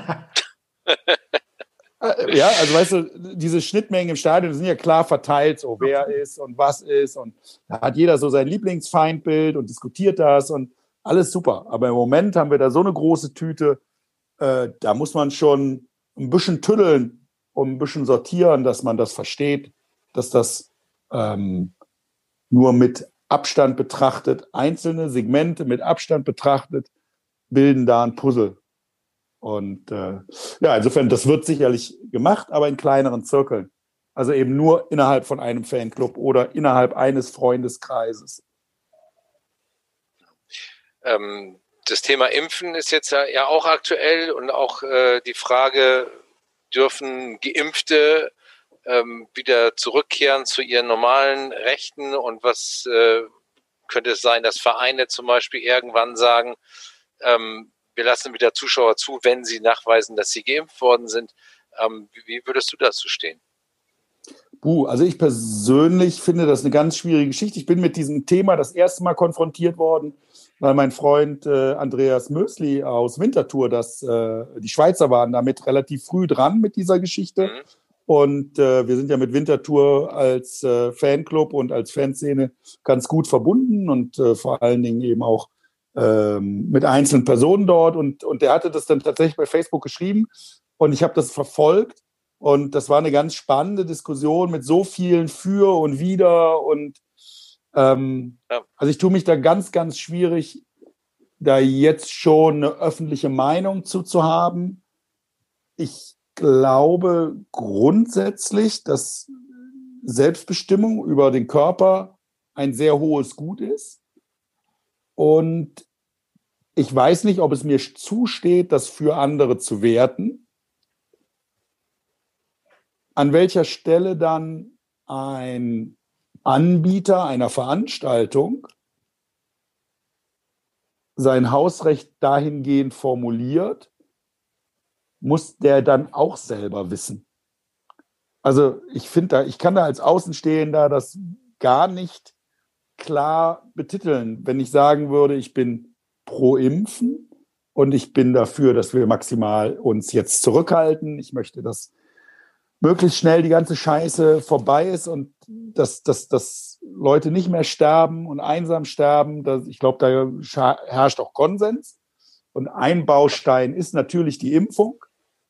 Ja, also weißt du, diese Schnittmengen im Stadion sind ja klar verteilt, so wer ist und was ist und da hat jeder so sein Lieblingsfeindbild und diskutiert das und alles super. Aber im Moment haben wir da so eine große Tüte, da muss man schon ein bisschen tüddeln und ein bisschen sortieren, dass man das versteht, dass das nur mit Abstand betrachtet, einzelne Segmente mit Abstand betrachtet, bilden da ein Puzzle. Und insofern, das wird sicherlich gemacht, aber in kleineren Zirkeln. Also eben nur innerhalb von einem Fanclub oder innerhalb eines Freundeskreises. Das Thema Impfen ist jetzt ja auch aktuell und auch die Frage, dürfen Geimpfte wieder zurückkehren zu ihren normalen Rechten und was könnte es sein, dass Vereine zum Beispiel irgendwann sagen, wir lassen wieder Zuschauer zu, wenn sie nachweisen, dass sie geimpft worden sind. Wie würdest du dazu stehen? Also ich persönlich finde das eine ganz schwierige Geschichte. Ich bin mit diesem Thema das erste Mal konfrontiert worden, weil mein Freund Andreas Mösli aus Winterthur, die Schweizer waren damit relativ früh dran mit dieser Geschichte. Mhm. Und wir sind ja mit Winterthur als Fanclub und als Fanszene ganz gut verbunden und vor allen Dingen eben auch mit einzelnen Personen dort und der hatte das dann tatsächlich bei Facebook geschrieben und ich habe das verfolgt und das war eine ganz spannende Diskussion mit so vielen für und wider und also ich tue mich da ganz, ganz schwierig, da jetzt schon eine öffentliche Meinung zu haben. Ich glaube grundsätzlich, dass Selbstbestimmung über den Körper ein sehr hohes Gut ist. Und ich weiß nicht, ob es mir zusteht, das für andere zu werten. An welcher Stelle dann ein Anbieter einer Veranstaltung sein Hausrecht dahingehend formuliert, muss der dann auch selber wissen. Also ich kann da als Außenstehender das gar nicht klar betiteln, wenn ich sagen würde, ich bin pro Impfen und ich bin dafür, dass wir maximal uns jetzt zurückhalten. Ich möchte, dass möglichst schnell die ganze Scheiße vorbei ist und dass Leute nicht mehr sterben und einsam sterben. Ich glaube, da herrscht auch Konsens. Und ein Baustein ist natürlich die Impfung.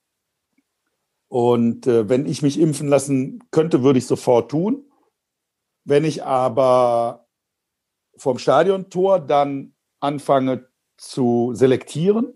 Und wenn ich mich impfen lassen könnte, würde ich sofort tun. Wenn ich aber vom Stadiontor dann anfange zu selektieren,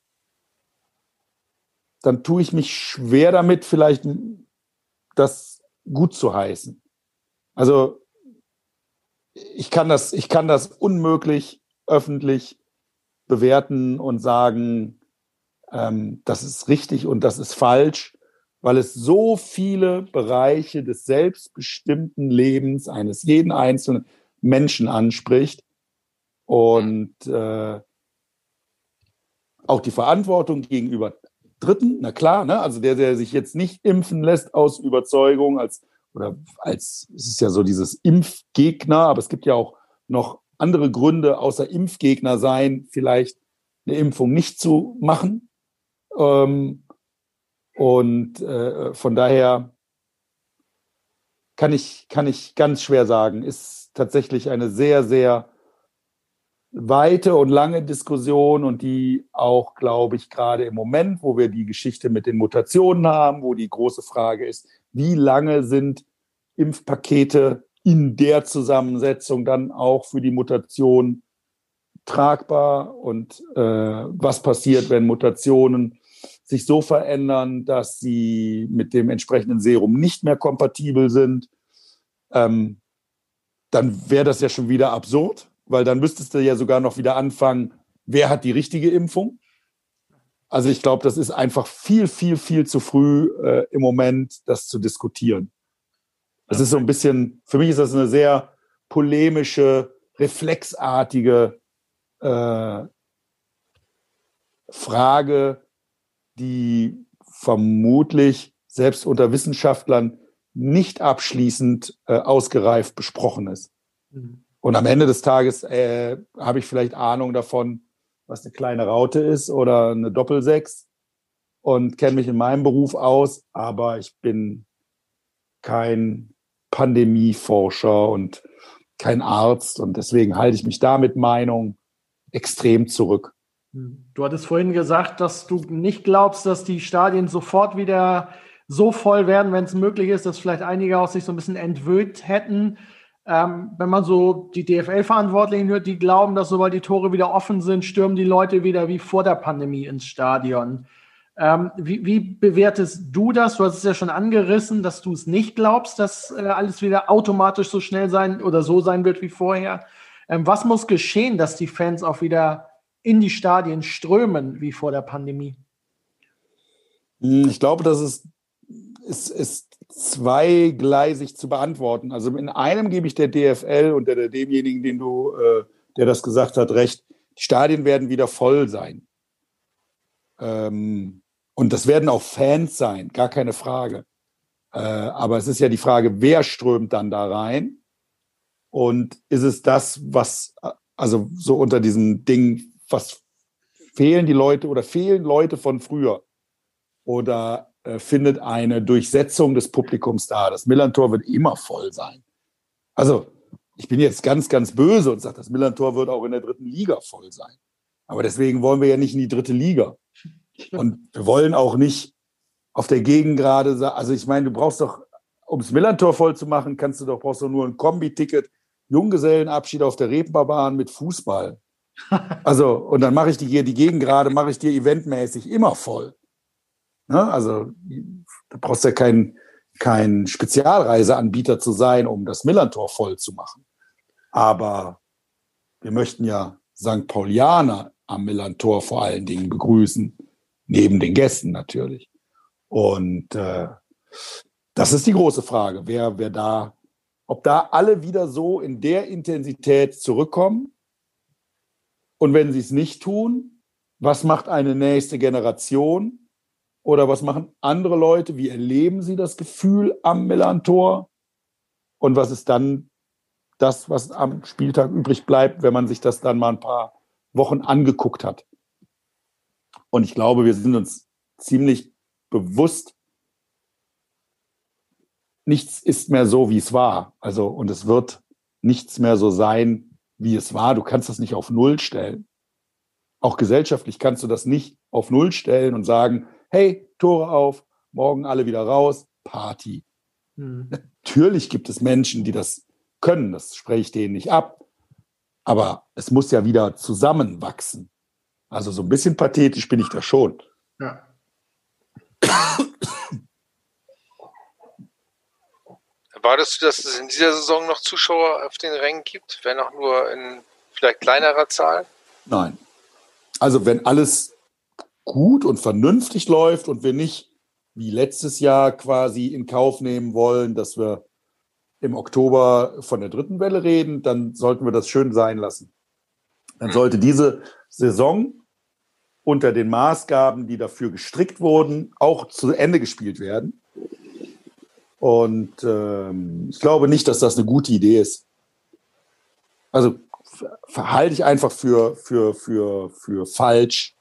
dann tue ich mich schwer damit, vielleicht das gut zu heißen. Also ich kann das unmöglich öffentlich bewerten und sagen, das ist richtig und das ist falsch, weil es so viele Bereiche des selbstbestimmten Lebens eines jeden einzelnen Menschen anspricht und auch die Verantwortung gegenüber Dritten, na klar, ne? Also der sich jetzt nicht impfen lässt aus Überzeugung, es ist ja so dieses Impfgegner, aber es gibt ja auch noch andere Gründe, außer Impfgegner sein, vielleicht eine Impfung nicht zu machen. Von daher kann ich ganz schwer sagen, ist tatsächlich eine sehr, sehr weite und lange Diskussion und die auch, glaube ich, gerade im Moment, wo wir die Geschichte mit den Mutationen haben, wo die große Frage ist, wie lange sind Impfpakete in der Zusammensetzung dann auch für die Mutation tragbar und was passiert, wenn Mutationen sich so verändern, dass sie mit dem entsprechenden Serum nicht mehr kompatibel sind, dann wäre das ja schon wieder absurd, weil dann müsstest du ja sogar noch wieder anfangen, wer hat die richtige Impfung? Also ich glaube, das ist einfach viel, viel, viel zu früh im Moment, das zu diskutieren. Das ist so ein bisschen, für mich ist das eine sehr polemische, reflexartige Frage, die vermutlich selbst unter Wissenschaftlern nicht abschließend ausgereift besprochen ist. Mhm. Und am Ende des Tages habe ich vielleicht Ahnung davon, was eine kleine Raute ist oder eine Doppelsechs und kenne mich in meinem Beruf aus, aber ich bin kein Pandemieforscher und kein Arzt und deswegen halte ich mich da mit Meinung extrem zurück. Du hattest vorhin gesagt, dass du nicht glaubst, dass die Stadien sofort wieder so voll werden, wenn es möglich ist, dass vielleicht einige auch sich so ein bisschen entwöhnt hätten. Wenn man so die DFL-Verantwortlichen hört, die glauben, dass sobald die Tore wieder offen sind, stürmen die Leute wieder wie vor der Pandemie ins Stadion. Wie bewertest du das? Du hast es ja schon angerissen, dass du es nicht glaubst, dass alles wieder automatisch so schnell sein oder so sein wird wie vorher. Was muss geschehen, dass die Fans auch wieder in die Stadien strömen wie vor der Pandemie? Ich glaube, das ist zweigleisig zu beantworten. Also in einem gebe ich der DFL und demjenigen, der das gesagt hat, recht. Die Stadien werden wieder voll sein. Und das werden auch Fans sein, gar keine Frage. Aber es ist ja die Frage, wer strömt dann da rein? Und ist es das, was, also so unter diesem Ding, was fehlen Leute von früher? Oder findet eine Durchsetzung des Publikums da? Das Millerntor wird immer voll sein. Also ich bin jetzt ganz, ganz böse und sage, das Millerntor wird auch in der 3. Liga voll sein. Aber deswegen wollen wir ja nicht in die 3. Liga. Und wir wollen auch nicht auf der Gegengrade sagen, also ich meine, du brauchst doch, um das Millerntor voll zu machen, brauchst du nur ein Kombi-Ticket, Junggesellenabschied auf der Reeperbahn mit Fußball. Also, und dann mache ich die Gegengrade, mache ich dir eventmäßig immer voll. Ne? Also, da brauchst du ja kein Spezialreiseanbieter zu sein, um das Millerntor voll zu machen. Aber wir möchten ja St. Paulianer am Millerntor vor allen Dingen begrüßen, neben den Gästen natürlich. Und das ist die große Frage, ob da alle wieder so in der Intensität zurückkommen. Und wenn sie es nicht tun, was macht eine nächste Generation? Oder was machen andere Leute? Wie erleben sie das Gefühl am Millerntor? Und was ist dann das, was am Spieltag übrig bleibt, wenn man sich das dann mal ein paar Wochen angeguckt hat? Und ich glaube, wir sind uns ziemlich bewusst, nichts ist mehr so, wie es war. Also, und es wird nichts mehr so sein, wie es war. Du kannst das nicht auf Null stellen. Auch gesellschaftlich kannst du das nicht auf Null stellen und sagen, hey, Tore auf, morgen alle wieder raus, Party. Natürlich gibt es Menschen, die das können, das spreche ich denen nicht ab. Aber es muss ja wieder zusammenwachsen. Also so ein bisschen pathetisch bin ich da schon. Ja. Erwartest du, dass es in dieser Saison noch Zuschauer auf den Rängen gibt, wenn auch nur in vielleicht kleinerer Zahl? Nein. Also wenn alles gut und vernünftig läuft und wir nicht wie letztes Jahr quasi in Kauf nehmen wollen, dass wir im Oktober von der dritten Welle reden, dann sollten wir das schön sein lassen. Dann sollte diese Saison unter den Maßgaben, die dafür gestrickt wurden, auch zu Ende gespielt werden. Und ich glaube nicht, dass das eine gute Idee ist. Also halte ich einfach für falsch,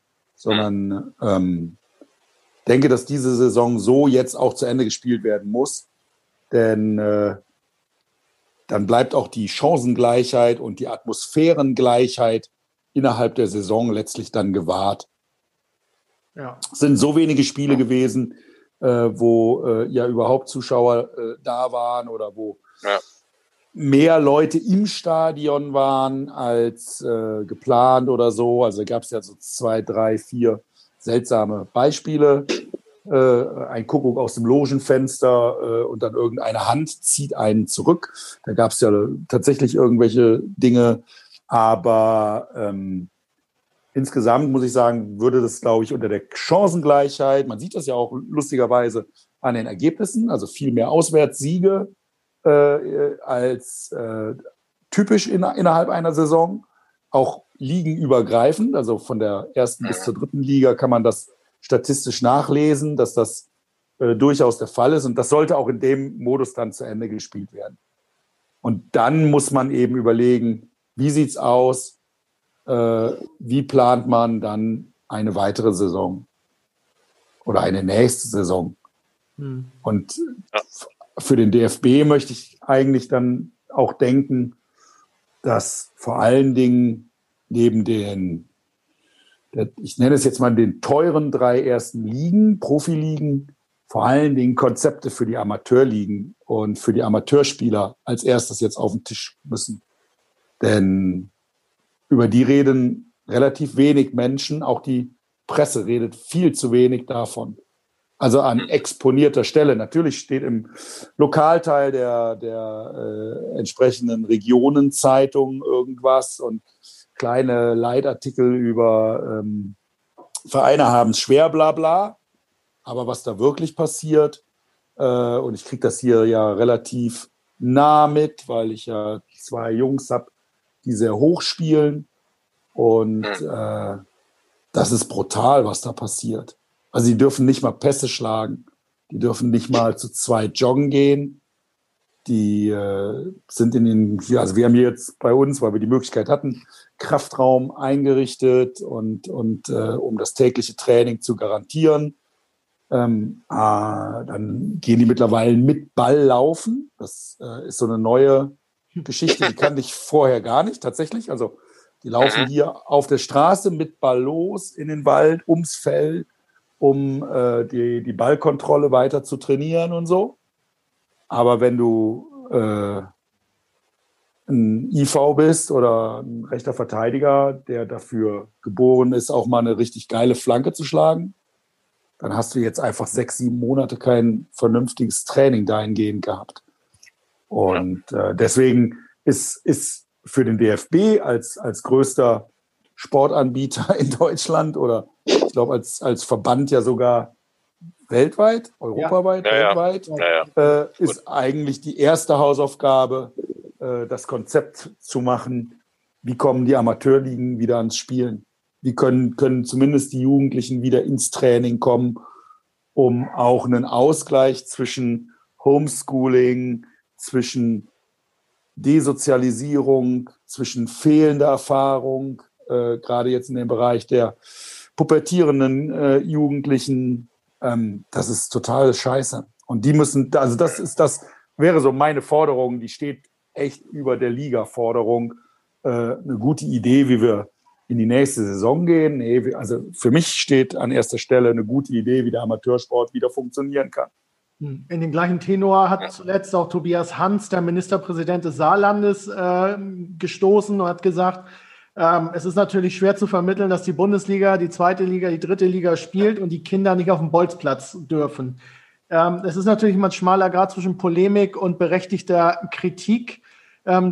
sondern denke, dass diese Saison so jetzt auch zu Ende gespielt werden muss. Denn dann bleibt auch die Chancengleichheit und die Atmosphärengleichheit innerhalb der Saison letztlich dann gewahrt. Ja. Es sind so wenige Spiele gewesen, wo ja überhaupt Zuschauer da waren oder wo mehr Leute im Stadion waren als geplant oder so. Also gab es ja so 2, 3, 4 seltsame Beispiele. Ein Kuckuck aus dem Logenfenster und dann irgendeine Hand zieht einen zurück. Da gab es ja tatsächlich irgendwelche Dinge. Aber insgesamt muss ich sagen, würde das, glaube ich, unter der Chancengleichheit, man sieht das ja auch lustigerweise an den Ergebnissen, also viel mehr Auswärtssiege als typisch innerhalb einer Saison, auch ligenübergreifend, also von der ersten bis zur dritten Liga kann man das statistisch nachlesen, dass das durchaus der Fall ist und das sollte auch in dem Modus dann zu Ende gespielt werden. Und dann muss man eben überlegen, wie sieht's aus, wie plant man dann eine weitere Saison oder eine nächste Saison. Und für den DFB möchte ich eigentlich dann auch denken, dass vor allen Dingen neben den, ich nenne es jetzt mal den teuren 3 ersten Ligen, Profiligen, vor allen Dingen Konzepte für die Amateurligen und für die Amateurspieler als erstes jetzt auf den Tisch müssen. Denn über die reden relativ wenig Menschen, auch die Presse redet viel zu wenig davon. Also an exponierter Stelle. Natürlich steht im Lokalteil der entsprechenden Regionenzeitung irgendwas und kleine Leitartikel über Vereine haben es schwer, bla bla. Aber was da wirklich passiert, und ich kriege das hier ja relativ nah mit, weil ich ja 2 Jungs habe, die sehr hoch spielen. Und das ist brutal, was da passiert. Also die dürfen nicht mal Pässe schlagen. Die dürfen nicht mal zu 2 joggen gehen. Die sind also wir haben hier jetzt bei uns, weil wir die Möglichkeit hatten, Kraftraum eingerichtet und um das tägliche Training zu garantieren. Dann gehen die mittlerweile mit Ball laufen. Das ist so eine neue Geschichte, die kannte ich vorher gar nicht tatsächlich. Also die laufen hier auf der Straße mit Ball los in den Wald, ums Feld, um die Ballkontrolle weiter zu trainieren und so. Aber wenn du ein IV bist oder ein rechter Verteidiger, der dafür geboren ist, auch mal eine richtig geile Flanke zu schlagen, dann hast du jetzt einfach 6, 7 Monate kein vernünftiges Training dahingehend gehabt. Und deswegen ist für den DFB als größter Sportanbieter in Deutschland oder ich glaube als Verband ja sogar weltweit, europaweit, weltweit, ist eigentlich die erste Hausaufgabe, das Konzept zu machen, wie kommen die Amateurligen wieder ans Spielen. Wie können zumindest die Jugendlichen wieder ins Training kommen, um auch einen Ausgleich zwischen Homeschooling, zwischen Desozialisierung, zwischen fehlender Erfahrung, gerade jetzt in dem Bereich der pubertierenden Jugendlichen, das ist total scheiße. Und die müssen, also das wäre so meine Forderung, die steht echt über der Liga-Forderung, eine gute Idee, wie wir in die nächste Saison gehen. Nee, also für mich steht an erster Stelle eine gute Idee, wie der Amateursport wieder funktionieren kann. In den gleichen Tenor hat zuletzt auch Tobias Hans, der Ministerpräsident des Saarlandes, gestoßen und hat gesagt, es ist natürlich schwer zu vermitteln, dass die Bundesliga, die 2. Liga, die 3. Liga spielt und die Kinder nicht auf dem Bolzplatz dürfen. Es ist natürlich immer ein schmaler Grad zwischen Polemik und berechtigter Kritik.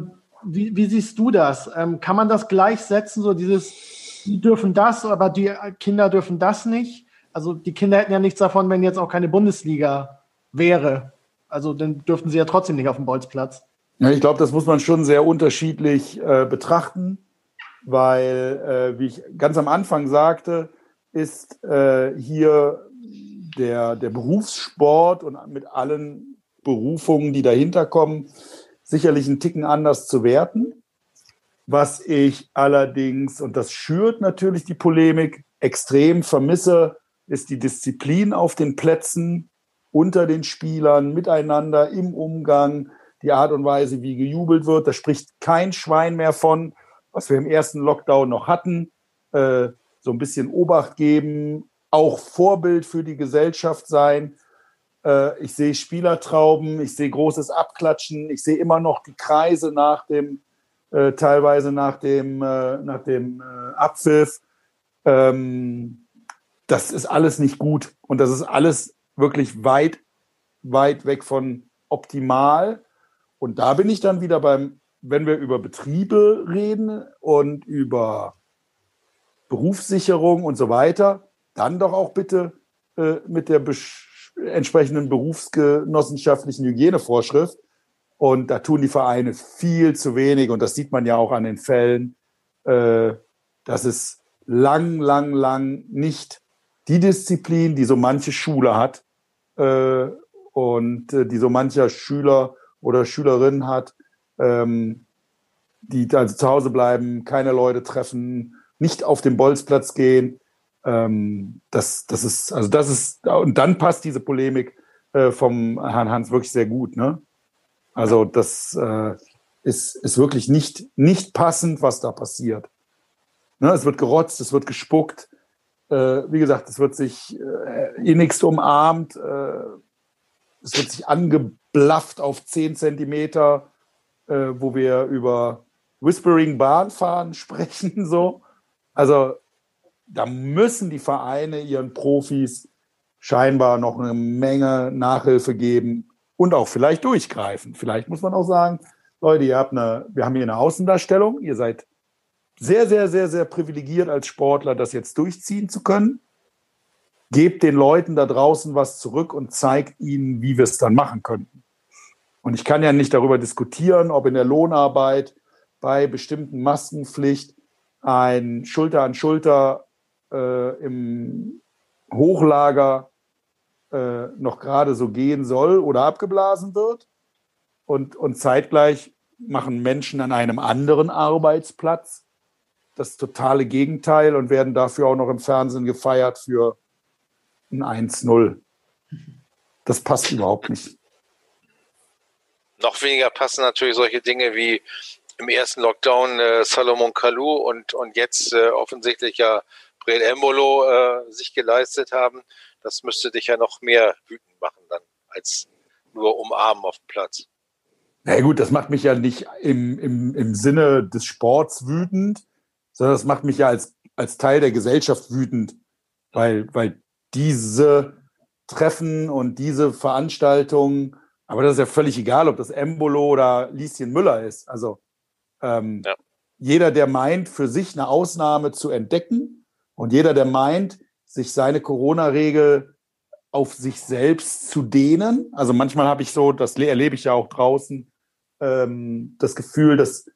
wie siehst du das? Kann man das gleichsetzen, so dieses, die dürfen das, aber die Kinder dürfen das nicht? Also die Kinder hätten ja nichts davon, wenn jetzt auch keine Bundesliga wäre. Also dann dürften sie ja trotzdem nicht auf dem Bolzplatz. Ja, ich glaube, das muss man schon sehr unterschiedlich betrachten, weil, wie ich ganz am Anfang sagte, ist hier der Berufssport und mit allen Berufungen, die dahinter kommen, sicherlich einen Ticken anders zu werten. Was ich allerdings, und das schürt natürlich die Polemik, extrem vermisse, ist die Disziplin auf den Plätzen, unter den Spielern, miteinander, im Umgang, die Art und Weise, wie gejubelt wird. Da spricht kein Schwein mehr von, was wir im ersten Lockdown noch hatten. So ein bisschen Obacht geben, auch Vorbild für die Gesellschaft sein. Ich sehe Spielertrauben, ich sehe großes Abklatschen, ich sehe immer noch die Kreise teilweise nach dem Abpfiff. Das ist alles nicht gut und das ist alles wirklich weit, weit weg von optimal. Und da bin ich dann wieder wenn wir über Betriebe reden und über Berufssicherung und so weiter, dann doch auch bitte mit der entsprechenden berufsgenossenschaftlichen Hygienevorschrift. Und da tun die Vereine viel zu wenig. Und das sieht man ja auch an den Fällen, dass es lang nicht die Disziplin, die so manche Schule hat und die so mancher Schüler oder Schülerin hat, die also zu Hause bleiben, keine Leute treffen, nicht auf den Bolzplatz gehen. Das ist, und dann passt diese Polemik vom Herrn Hans wirklich sehr gut, ne? Also das ist wirklich nicht passend, was da passiert. Ne? Es wird gerotzt, es wird gespuckt. Wie gesagt, es wird sich innigst umarmt. Es wird sich angeblafft auf 10 Zentimeter, wo wir über Whispering Bahnfahren sprechen. So. Also da müssen die Vereine ihren Profis scheinbar noch eine Menge Nachhilfe geben und auch vielleicht durchgreifen. Vielleicht muss man auch sagen, Leute, wir haben hier eine Außendarstellung, ihr seid sehr, sehr, sehr, sehr privilegiert als Sportler, das jetzt durchziehen zu können. Gebt den Leuten da draußen was zurück und zeigt ihnen, wie wir es dann machen könnten. Und ich kann ja nicht darüber diskutieren, ob in der Lohnarbeit bei bestimmten Maskenpflicht ein Schulter an Schulter im Hochlager noch gerade so gehen soll oder abgeblasen wird. Und zeitgleich machen Menschen an einem anderen Arbeitsplatz das totale Gegenteil und werden dafür auch noch im Fernsehen gefeiert für ein 1-0. Das passt überhaupt nicht. Noch weniger passen natürlich solche Dinge wie im ersten Lockdown Salomon Kalou und jetzt offensichtlich ja Breel Embolo sich geleistet haben. Das müsste dich ja noch mehr wütend machen dann, als nur umarmen auf dem Platz. Na gut, das macht mich ja nicht im Sinne des Sports wütend, sondern das macht mich ja als Teil der Gesellschaft wütend, weil diese Treffen und diese Veranstaltungen, aber das ist ja völlig egal, ob das Embolo oder Lieschen Müller ist. Also jeder, der meint, für sich eine Ausnahme zu entdecken und jeder, der meint, sich seine Corona-Regel auf sich selbst zu dehnen. Also manchmal habe ich so, das erlebe ich ja auch draußen, das Gefühl, dass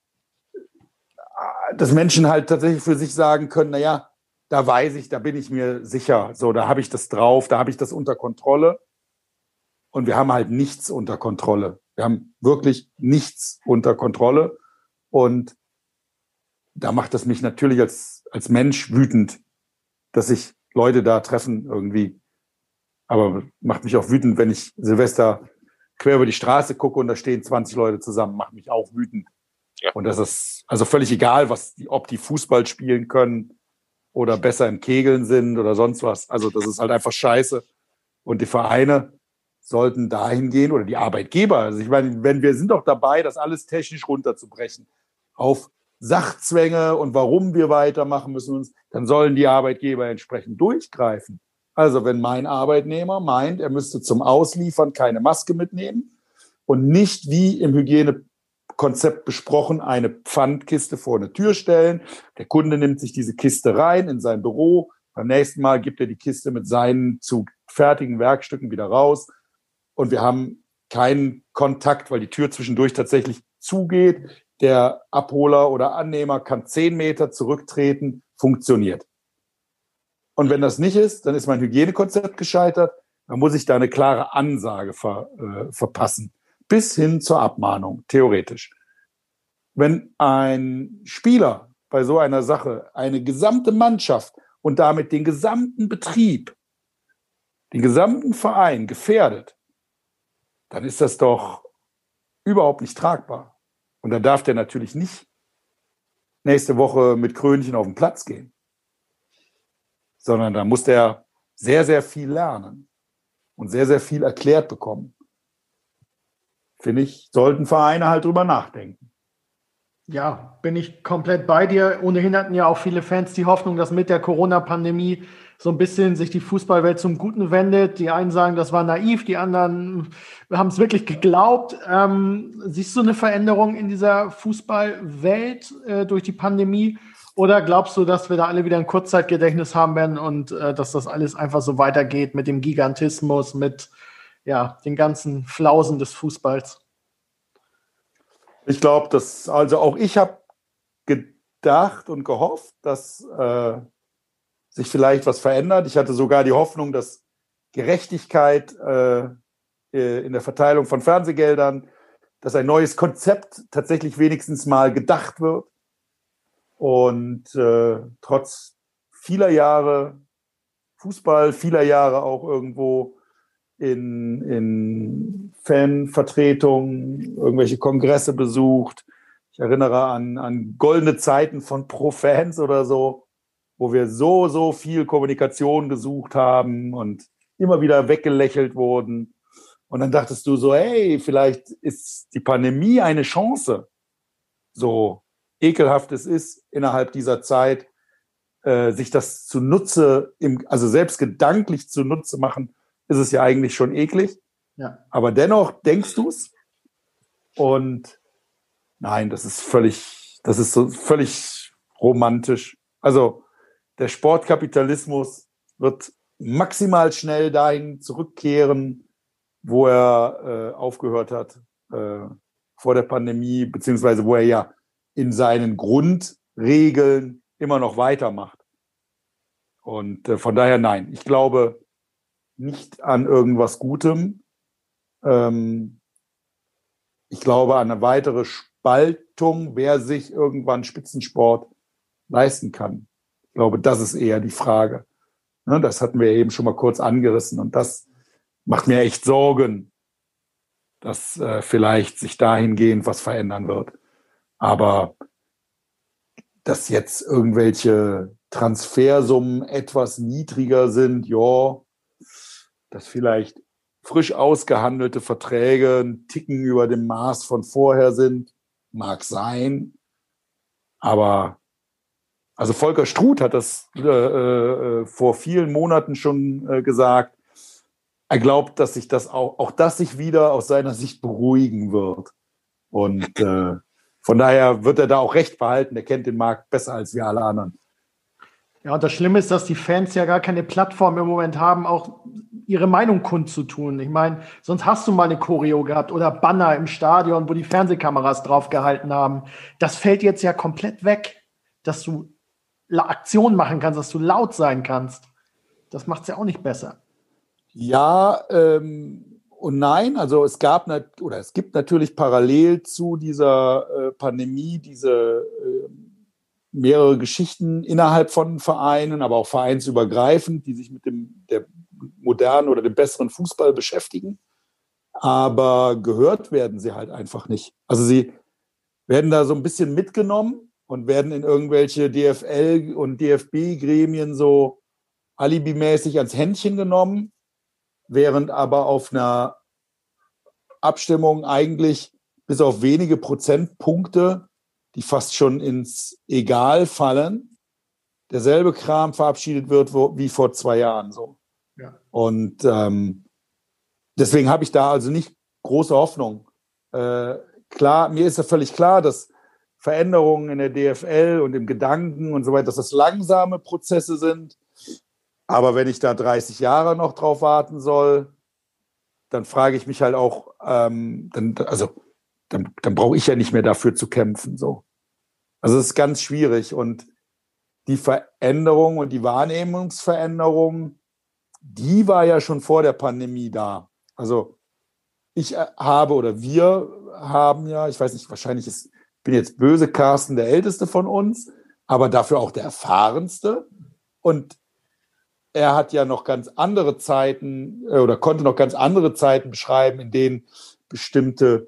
Menschen halt tatsächlich für sich sagen können, naja, da weiß ich, da bin ich mir sicher, so, da habe ich das drauf, da habe ich das unter Kontrolle. Und wir haben halt nichts unter Kontrolle. Wir haben wirklich nichts unter Kontrolle. Und da macht es mich natürlich als Mensch wütend, dass sich Leute da treffen irgendwie. Aber macht mich auch wütend, wenn ich Silvester quer über die Straße gucke und da stehen 20 Leute zusammen, macht mich auch wütend. Ja. Und das ist also völlig egal, ob die Fußball spielen können oder besser im Kegeln sind oder sonst was. Also das ist halt einfach scheiße. Und die Vereine sollten dahin gehen oder die Arbeitgeber. Also ich meine, wir sind doch dabei, das alles technisch runterzubrechen auf Sachzwänge und warum wir weitermachen müssen, dann sollen die Arbeitgeber entsprechend durchgreifen. Also wenn mein Arbeitnehmer meint, er müsste zum Ausliefern keine Maske mitnehmen und nicht wie im Konzept besprochen, eine Pfandkiste vor eine Tür stellen. Der Kunde nimmt sich diese Kiste rein in sein Büro. Beim nächsten Mal gibt er die Kiste mit seinen zu fertigen Werkstücken wieder raus. Und wir haben keinen Kontakt, weil die Tür zwischendurch tatsächlich zugeht. Der Abholer oder Annehmer kann 10 Meter zurücktreten, funktioniert. Und wenn das nicht ist, dann ist mein Hygienekonzept gescheitert. Dann muss ich da eine klare Ansage verpassen. Bis hin zur Abmahnung, theoretisch. Wenn ein Spieler bei so einer Sache eine gesamte Mannschaft und damit den gesamten Betrieb, den gesamten Verein gefährdet, dann ist das doch überhaupt nicht tragbar. Und dann darf der natürlich nicht nächste Woche mit Krönchen auf den Platz gehen, sondern da muss der sehr, sehr viel lernen und sehr, sehr viel erklärt bekommen. Finde ich, sollten Vereine halt drüber nachdenken. Ja, bin ich komplett bei dir. Ohnehin hatten ja auch viele Fans die Hoffnung, dass mit der Corona-Pandemie so ein bisschen sich die Fußballwelt zum Guten wendet. Die einen sagen, das war naiv, die anderen haben es wirklich geglaubt. Siehst du eine Veränderung in dieser Fußballwelt durch die Pandemie? Oder glaubst du, dass wir da alle wieder ein Kurzzeitgedächtnis haben werden und dass das alles einfach so weitergeht mit dem Gigantismus, mit den ganzen Flausen des Fußballs? Ich glaube, also auch ich habe gedacht und gehofft, dass sich vielleicht was verändert. Ich hatte sogar die Hoffnung, dass Gerechtigkeit in der Verteilung von Fernsehgeldern, dass ein neues Konzept tatsächlich wenigstens mal gedacht wird. Und trotz vieler Jahre Fußball, vieler Jahre auch irgendwo in Fanvertretungen, irgendwelche Kongresse besucht. Ich erinnere an goldene Zeiten von Pro-Fans oder so, wo wir so viel Kommunikation gesucht haben und immer wieder weggelächelt wurden. Und dann dachtest du so, hey, vielleicht ist die Pandemie eine Chance, so ekelhaft es ist, innerhalb dieser Zeit sich das zunutze, also selbst gedanklich zunutze machen, ist es ja eigentlich schon eklig. Ja. Aber dennoch denkst du es. Und nein, das ist so völlig romantisch. Also der Sportkapitalismus wird maximal schnell dahin zurückkehren, wo er aufgehört hat vor der Pandemie, beziehungsweise wo er ja in seinen Grundregeln immer noch weitermacht. Und von daher nein, ich glaube nicht an irgendwas Gutem. Ich glaube an eine weitere Spaltung, wer sich irgendwann Spitzensport leisten kann. Ich glaube, das ist eher die Frage. Das hatten wir eben schon mal kurz angerissen und das macht mir echt Sorgen, dass vielleicht sich dahingehend was verändern wird. Aber dass jetzt irgendwelche Transfersummen etwas niedriger sind, ja, dass vielleicht frisch ausgehandelte Verträge einen Ticken über dem Maß von vorher sind, mag sein. Aber also Volker Struth hat das vor vielen Monaten schon gesagt. Er glaubt, dass sich das auch das sich wieder aus seiner Sicht beruhigen wird. Und von daher wird er da auch recht behalten. Er kennt den Markt besser als wir alle anderen. Ja, und das Schlimme ist, dass die Fans ja gar keine Plattform im Moment haben, auch ihre Meinung kundzutun. Ich meine, sonst hast du mal eine Choreo gehabt oder Banner im Stadion, wo die Fernsehkameras drauf gehalten haben. Das fällt jetzt ja komplett weg, dass du Aktionen machen kannst, dass du laut sein kannst. Das macht es ja auch nicht besser. Ja, und nein, also es gibt natürlich parallel zu dieser Pandemie diese mehrere Geschichten innerhalb von Vereinen, aber auch vereinsübergreifend, die sich mit der modernen oder dem besseren Fußball beschäftigen. Aber gehört werden sie halt einfach nicht. Also sie werden da so ein bisschen mitgenommen und werden in irgendwelche DFL- und DFB-Gremien so alibimäßig ans Händchen genommen, während aber auf einer Abstimmung eigentlich bis auf wenige Prozentpunkte, die fast schon ins Egal fallen, derselbe Kram verabschiedet wird wie vor 2 Jahren so. Ja. Und deswegen habe ich da also nicht große Hoffnung. klar, mir ist ja völlig klar, dass Veränderungen in der DFL und im Gedanken und so weiter, dass das langsame Prozesse sind. Aber wenn ich da 30 Jahre noch drauf warten soll, dann frage ich mich halt auch, dann brauche ich ja nicht mehr dafür zu kämpfen. So. Also es ist ganz schwierig. Und die Veränderung und die Wahrnehmungsveränderung, die war ja schon vor der Pandemie da. Also ich habe oder wir haben ja, ich weiß nicht, wahrscheinlich bin jetzt böse, Carsten der Älteste von uns, aber dafür auch der Erfahrenste. Und er hat ja noch ganz andere Zeiten oder konnte noch ganz andere Zeiten beschreiben, in denen bestimmte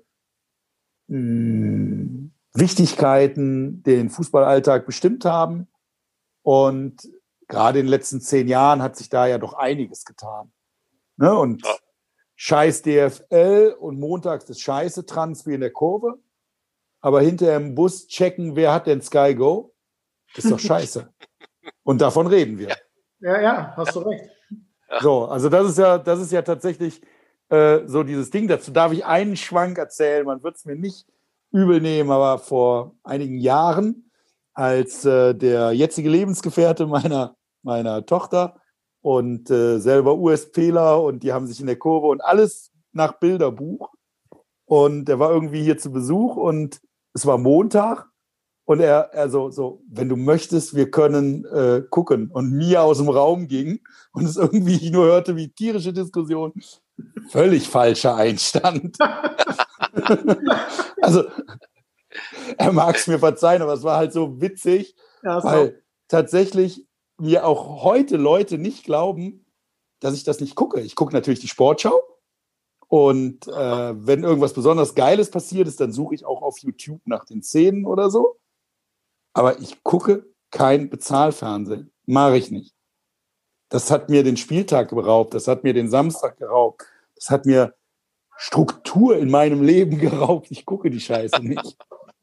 Wichtigkeiten den Fußballalltag bestimmt haben. Und gerade in den letzten 10 Jahren hat sich da ja doch einiges getan. Ne? Und scheiß DFL und montags das scheiße Trans wie in der Kurve. Aber hinterher im Bus checken, wer hat denn Sky Go? Ist doch scheiße. Und davon reden wir. Ja, hast du recht. So, also das ist ja tatsächlich so dieses Ding. Dazu darf ich einen Schwank erzählen. Man wird es mir nicht übel nehmen, aber vor einigen Jahren, als der jetzige Lebensgefährte meiner Tochter und selber USPler und die haben sich in der Kurve und alles nach Bilderbuch. Und der war irgendwie hier zu Besuch und es war Montag. Und er so, wenn du möchtest, wir können gucken. Und Mia aus dem Raum ging und es irgendwie ich nur hörte wie tierische Diskussion. Völlig falscher Einstand. Also, er mag es mir verzeihen, aber es war halt so witzig, weil tatsächlich mir auch heute Leute nicht glauben, dass ich das nicht gucke. Ich gucke natürlich die Sportschau. Und wenn irgendwas besonders Geiles passiert ist, dann suche ich auch auf YouTube nach den Szenen oder so. Aber ich gucke kein Bezahlfernsehen. Mache ich nicht. Das hat mir den Spieltag geraubt. Das hat mir den Samstag geraubt. Das hat mir Struktur in meinem Leben geraubt. Ich gucke die Scheiße nicht.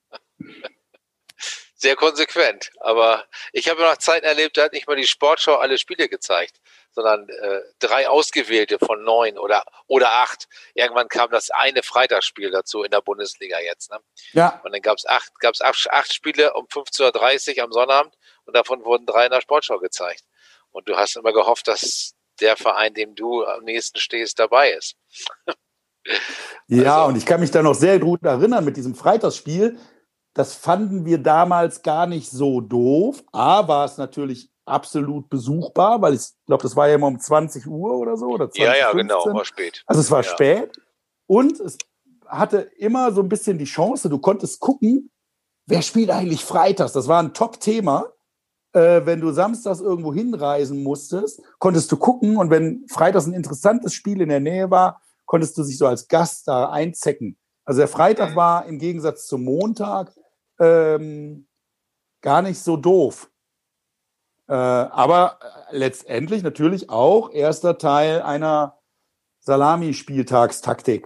Sehr konsequent. Aber ich habe noch Zeiten erlebt, da hat nicht mal die Sportschau alle Spiele gezeigt, sondern 3 ausgewählte von 9 oder 8. Irgendwann kam das eine Freitagsspiel dazu in der Bundesliga jetzt. Ne? Ja. Und dann gab es 8 Spiele um 15:30 Uhr am Sonnabend und davon wurden 3 in der Sportschau gezeigt. Und du hast immer gehofft, dass der Verein, dem du am nächsten stehst, dabei ist. Ja, also, und ich kann mich da noch sehr gut erinnern mit diesem Freitagsspiel. Das fanden wir damals gar nicht so doof. A, war es natürlich absolut besuchbar, weil ich glaube, das war ja immer um 20 Uhr oder so. Oder 20, ja, 15. genau, war spät. Also es war spät. Und es hatte immer so ein bisschen die Chance, du konntest gucken, wer spielt eigentlich freitags. Das war ein Top-Thema. Wenn du samstags irgendwo hinreisen musstest, konntest du gucken. Und wenn freitags ein interessantes Spiel in der Nähe war, konntest du dich so als Gast da einzecken. Also der Freitag war im Gegensatz zum Montag gar nicht so doof. Aber letztendlich natürlich auch erster Teil einer Salami-Spieltagstaktik.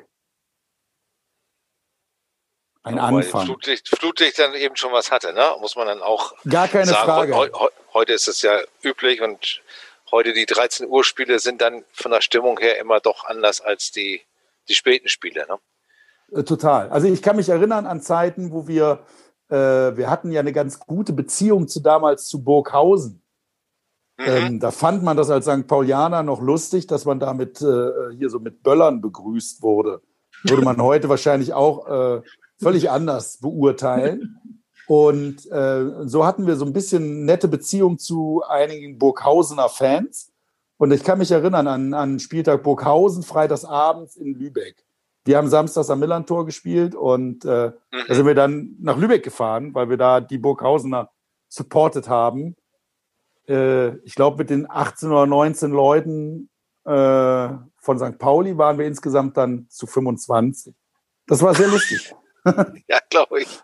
Ein Anfang. Weil Flutlicht dann eben schon was hatte, ne? Muss man dann auch gar keine sagen. Frage. Heute ist es ja üblich und heute die 13 Uhr Spiele sind dann von der Stimmung her immer doch anders als die späten Spiele, ne? Total. Also ich kann mich erinnern an Zeiten, wo wir hatten ja eine ganz gute Beziehung damals zu Burghausen. Da fand man das als St. Paulianer noch lustig, dass man damit hier so mit Böllern begrüßt wurde. Würde man heute wahrscheinlich auch völlig anders beurteilen. Und so hatten wir so ein bisschen nette Beziehung zu einigen Burghausener Fans. Und ich kann mich erinnern an Spieltag Burghausen, freitagsabends in Lübeck. Die haben samstags am Millantor gespielt und da sind wir dann nach Lübeck gefahren, weil wir da die Burghausener supportet haben. Ich glaube, mit den 18 oder 19 Leuten von St. Pauli waren wir insgesamt dann zu 25. Das war sehr lustig. Ja, glaube ich.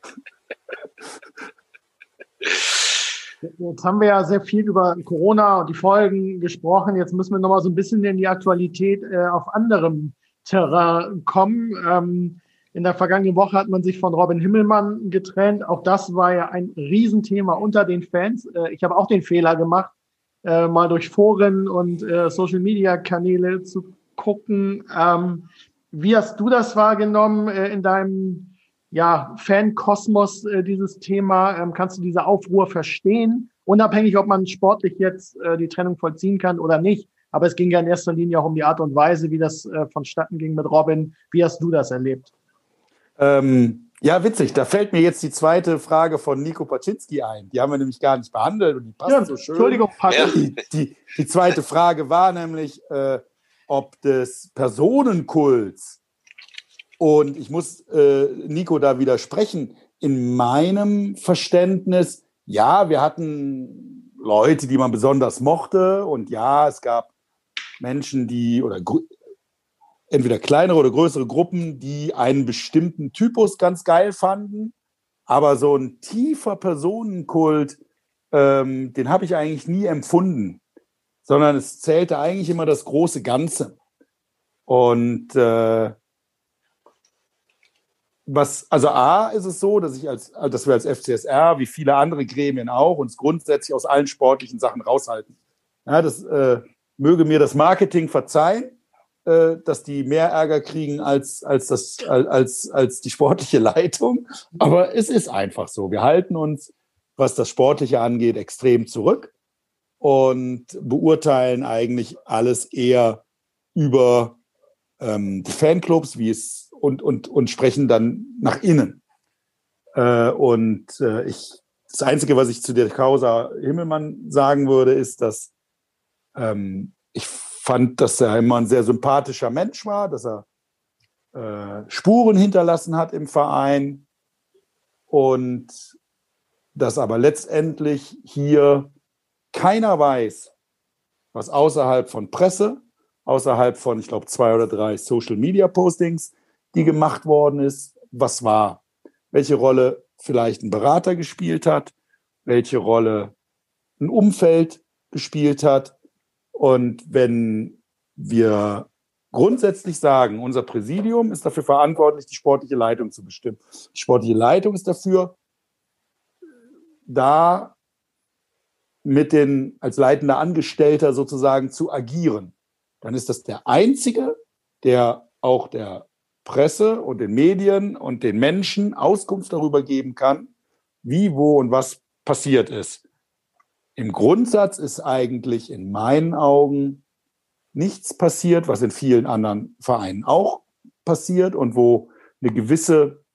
Jetzt haben wir ja sehr viel über Corona und die Folgen gesprochen. Jetzt müssen wir nochmal so ein bisschen in die Aktualität auf anderem Terrain kommen. In der vergangenen Woche hat man sich von Robin Himmelmann getrennt. Auch das war ja ein Riesenthema unter den Fans. Ich habe auch den Fehler gemacht, mal durch Foren und Social-Media-Kanäle zu gucken. Wie hast du das wahrgenommen in deinem Fankosmos dieses Thema. Kannst du diese Aufruhr verstehen? Unabhängig, ob man sportlich jetzt die Trennung vollziehen kann oder nicht. Aber es ging ja in erster Linie auch um die Art und Weise, wie das vonstatten ging mit Robin. Wie hast du das erlebt? Ja, witzig. Da fällt mir jetzt die zweite Frage von Nico Paczynski ein. Die haben wir nämlich gar nicht behandelt und die passt so schön. Entschuldigung, Patrick. Die zweite Frage war nämlich, ob des Personenkults, und ich muss Nico da widersprechen, in meinem Verständnis, ja, wir hatten Leute, die man besonders mochte, und ja, es gab Menschen, entweder kleinere oder größere Gruppen, die einen bestimmten Typus ganz geil fanden, aber so ein tiefer Personenkult, den habe ich eigentlich nie empfunden, sondern es zählte eigentlich immer das große Ganze. Und A ist es so, dass wir als FCSR, wie viele andere Gremien auch, uns grundsätzlich aus allen sportlichen Sachen raushalten. Ja, das möge mir das Marketing verzeihen, dass die mehr Ärger kriegen als die sportliche Leitung. Aber es ist einfach so. Wir halten uns, was das Sportliche angeht, extrem zurück und beurteilen eigentlich alles eher über die Fanclubs, und sprechen dann nach innen. Das Einzige, was ich zu der Causa Himmelmann sagen würde, ist, dass ich fand, dass er immer ein sehr sympathischer Mensch war, dass er Spuren hinterlassen hat im Verein und dass aber letztendlich hier keiner weiß, was außerhalb von Presse, außerhalb von, ich glaube, 2 oder 3 Social-Media-Postings, die gemacht worden ist, was war, welche Rolle vielleicht ein Berater gespielt hat, welche Rolle ein Umfeld gespielt hat. Und wenn wir grundsätzlich sagen, unser Präsidium ist dafür verantwortlich, die sportliche Leitung zu bestimmen. Die sportliche Leitung ist dafür da, als leitender Angestellter sozusagen zu agieren. Dann ist das der Einzige, der auch der Presse und den Medien und den Menschen Auskunft darüber geben kann, wie, wo und was passiert ist. Im Grundsatz ist eigentlich in meinen Augen nichts passiert, was in vielen anderen Vereinen auch passiert und wo eine gewisse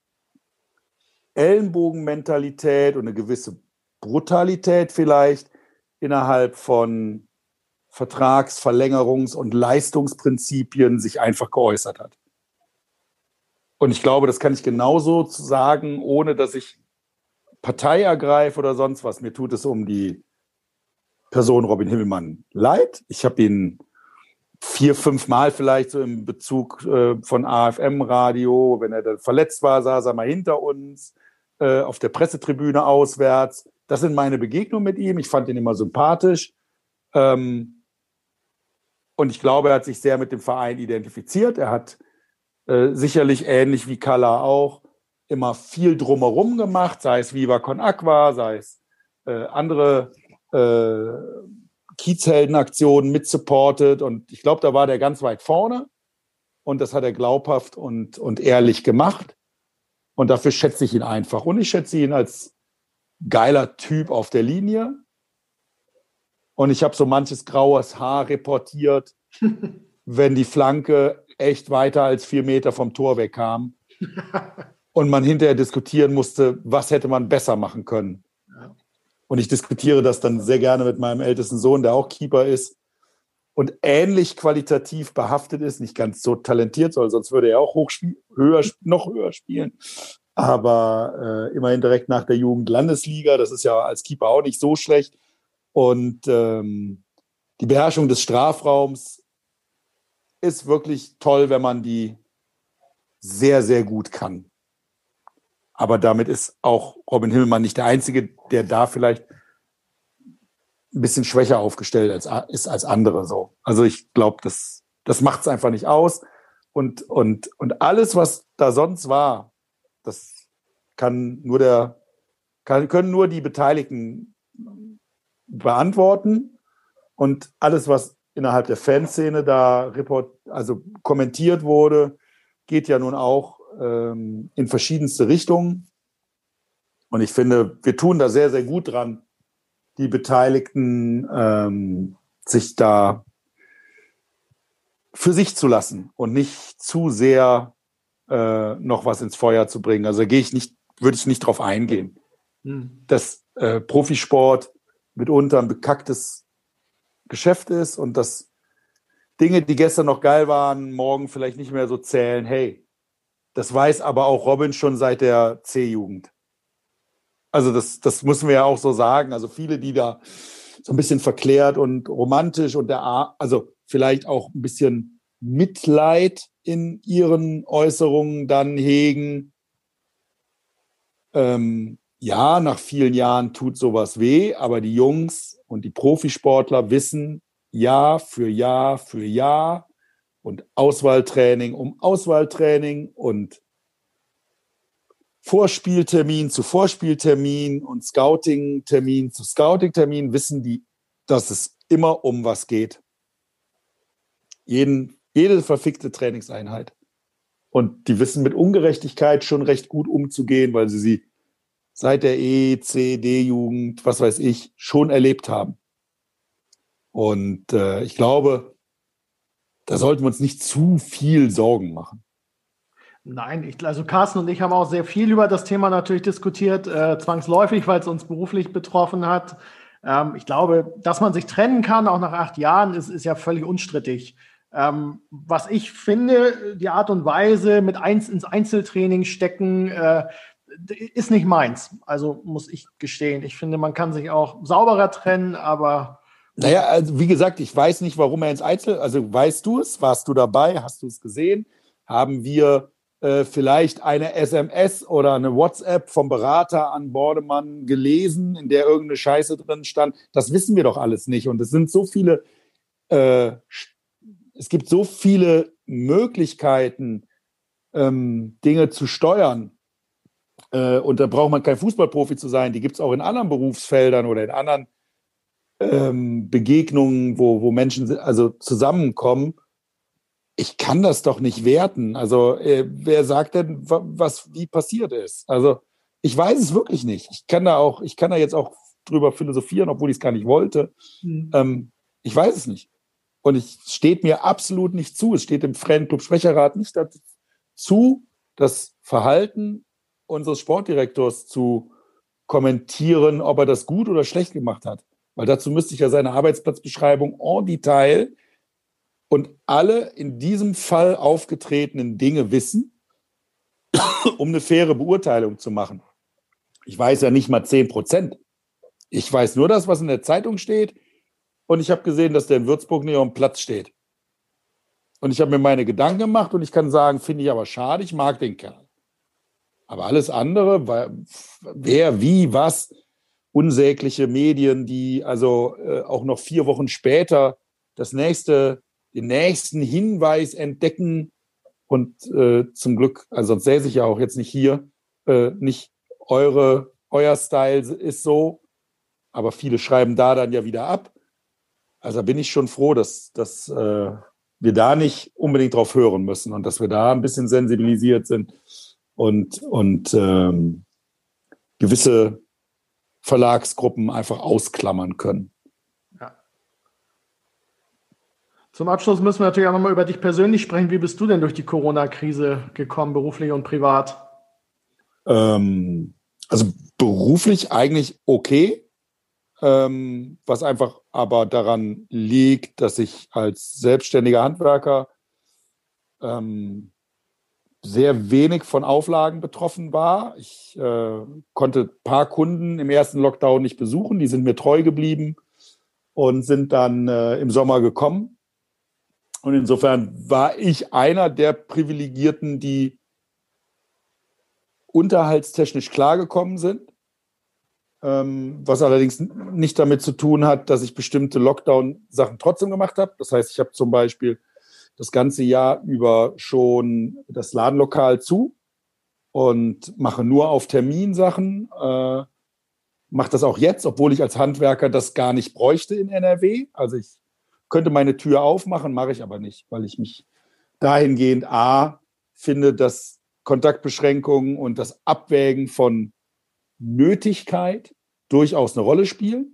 Ellenbogenmentalität und eine gewisse Brutalität vielleicht innerhalb von Vertragsverlängerungs- und Leistungsprinzipien sich einfach geäußert hat. Und ich glaube, das kann ich genauso sagen, ohne dass ich Partei ergreife oder sonst was. Mir tut es um die Person Robin Himmelmann leid. Ich habe ihn 4-5 Mal vielleicht so im Bezug von AFM-Radio, wenn er dann verletzt war, saß er mal hinter uns, auf der Pressetribüne auswärts. Das sind meine Begegnungen mit ihm. Ich fand ihn immer sympathisch. Und ich glaube, er hat sich sehr mit dem Verein identifiziert. Er hat sicherlich ähnlich wie Kalla auch immer viel drumherum gemacht, sei es Viva Con Aqua, sei es andere Kiezheldenaktionen mit supported. Und ich glaube, da war der ganz weit vorne. Und das hat er glaubhaft und ehrlich gemacht. Und dafür schätze ich ihn einfach. Und ich schätze ihn als geiler Typ auf der Linie. Und ich habe so manches graues Haar reportiert, wenn die Flanke echt weiter als 4 Meter vom Tor wegkam. Und man hinterher diskutieren musste, was hätte man besser machen können. Ja. Und ich diskutiere das dann sehr gerne mit meinem ältesten Sohn, der auch Keeper ist und ähnlich qualitativ behaftet ist, nicht ganz so talentiert, sonst würde er auch noch höher spielen. Aber immerhin direkt nach der Jugendlandesliga, das ist ja als Keeper auch nicht so schlecht. Und die Beherrschung des Strafraums ist wirklich toll, wenn man die sehr, sehr gut kann. Aber damit ist auch Robin Himmelmann nicht der Einzige, der da vielleicht ein bisschen schwächer aufgestellt ist als andere. So. Also ich glaube, das macht es einfach nicht aus. Und alles, was da sonst war, das können nur die Beteiligten beantworten. Und alles, was innerhalb der Fanszene da kommentiert wurde, geht ja nun auch in verschiedenste Richtungen. Und ich finde, wir tun da sehr, sehr gut dran, die Beteiligten sich da für sich zu lassen und nicht zu sehr noch was ins Feuer zu bringen. Also würde ich nicht drauf eingehen. Dass Profisport mitunter ein bekacktes Geschäft ist und dass Dinge, die gestern noch geil waren, morgen vielleicht nicht mehr so zählen. Hey, das weiß aber auch Robin schon seit der C-Jugend. Also das müssen wir ja auch so sagen. Also viele, die da so ein bisschen verklärt und romantisch und also vielleicht auch ein bisschen Mitleid in ihren Äußerungen dann hegen. Ja, nach vielen Jahren tut sowas weh, aber die Jungs und die Profisportler wissen Jahr für Jahr für Jahr und Auswahltraining um Auswahltraining und Vorspieltermin zu Vorspieltermin und Scouting-Termin zu Scouting-Termin wissen die, dass es immer um was geht. Jede verfickte Trainingseinheit. Und die wissen mit Ungerechtigkeit schon recht gut umzugehen, weil sie seit der D-Jugend, was weiß ich, schon erlebt haben. Und ich glaube, da sollten wir uns nicht zu viel Sorgen machen. Nein, also Carsten und ich haben auch sehr viel über das Thema natürlich diskutiert, zwangsläufig, weil es uns beruflich betroffen hat. Ich glaube, dass man sich trennen kann, auch nach 8 Jahren, ist ja völlig unstrittig. Was ich finde, die Art und Weise ins Einzeltraining stecken, ist nicht meins. Also muss ich gestehen. Ich finde, man kann sich auch sauberer trennen, aber... Naja, also wie gesagt, ich weiß nicht, warum er ins also weißt du es? Warst du dabei? Hast du es gesehen? Haben wir vielleicht eine SMS oder eine WhatsApp vom Berater an Bordemann gelesen, in der irgendeine Scheiße drin stand? Das wissen wir doch alles nicht. Und es sind so viele... Es gibt so viele Möglichkeiten, Dinge zu steuern. Und da braucht man kein Fußballprofi zu sein. Die gibt es auch in anderen Berufsfeldern oder in anderen Begegnungen, wo Menschen also zusammenkommen. Ich kann das doch nicht werten. Also wer sagt denn, wie passiert ist? Also ich weiß es wirklich nicht. Ich kann da jetzt auch drüber philosophieren, obwohl ich es gar nicht wollte. Ich weiß es nicht. Und es steht mir absolut nicht zu. Es steht im Fanclub-Sprecherrat nicht dazu, das Verhalten unseres Sportdirektors zu kommentieren, ob er das gut oder schlecht gemacht hat. Weil dazu müsste ich ja seine Arbeitsplatzbeschreibung en Detail und alle in diesem Fall aufgetretenen Dinge wissen, um eine faire Beurteilung zu machen. Ich weiß ja nicht mal 10%. Ich weiß nur das, was in der Zeitung steht. Und ich habe gesehen, dass der in Würzburg nicht auf dem Platz steht. Und ich habe mir meine Gedanken gemacht und ich kann sagen, finde ich aber schade, ich mag den Kerl. Aber alles andere, wer, wie, was, unsägliche Medien, die also auch noch 4 Wochen später den nächsten Hinweis entdecken und zum Glück, also sonst säße ich ja auch jetzt nicht hier, nicht euer Style ist so, aber viele schreiben da dann ja wieder ab. Also bin ich schon froh, dass wir da nicht unbedingt drauf hören müssen und dass wir da ein bisschen sensibilisiert sind und gewisse Verlagsgruppen einfach ausklammern können. Ja. Zum Abschluss müssen wir natürlich auch nochmal über dich persönlich sprechen. Wie bist du denn durch die Corona-Krise gekommen, beruflich und privat? Also beruflich eigentlich okay. Was einfach aber daran liegt, dass ich als selbstständiger Handwerker sehr wenig von Auflagen betroffen war. Ich konnte ein paar Kunden im ersten Lockdown nicht besuchen, die sind mir treu geblieben und sind dann im Sommer gekommen. Und insofern war ich einer der Privilegierten, die unterhaltstechnisch klargekommen sind. Was allerdings nicht damit zu tun hat, dass ich bestimmte Lockdown-Sachen trotzdem gemacht habe. Das heißt, ich habe zum Beispiel das ganze Jahr über schon das Ladenlokal zu und mache nur auf Termin Sachen. Mache das auch jetzt, obwohl ich als Handwerker das gar nicht bräuchte in NRW. Also ich könnte meine Tür aufmachen, mache ich aber nicht, weil ich mich dahingehend finde, dass Kontaktbeschränkungen und das Abwägen von Nötigkeit durchaus eine Rolle spielen.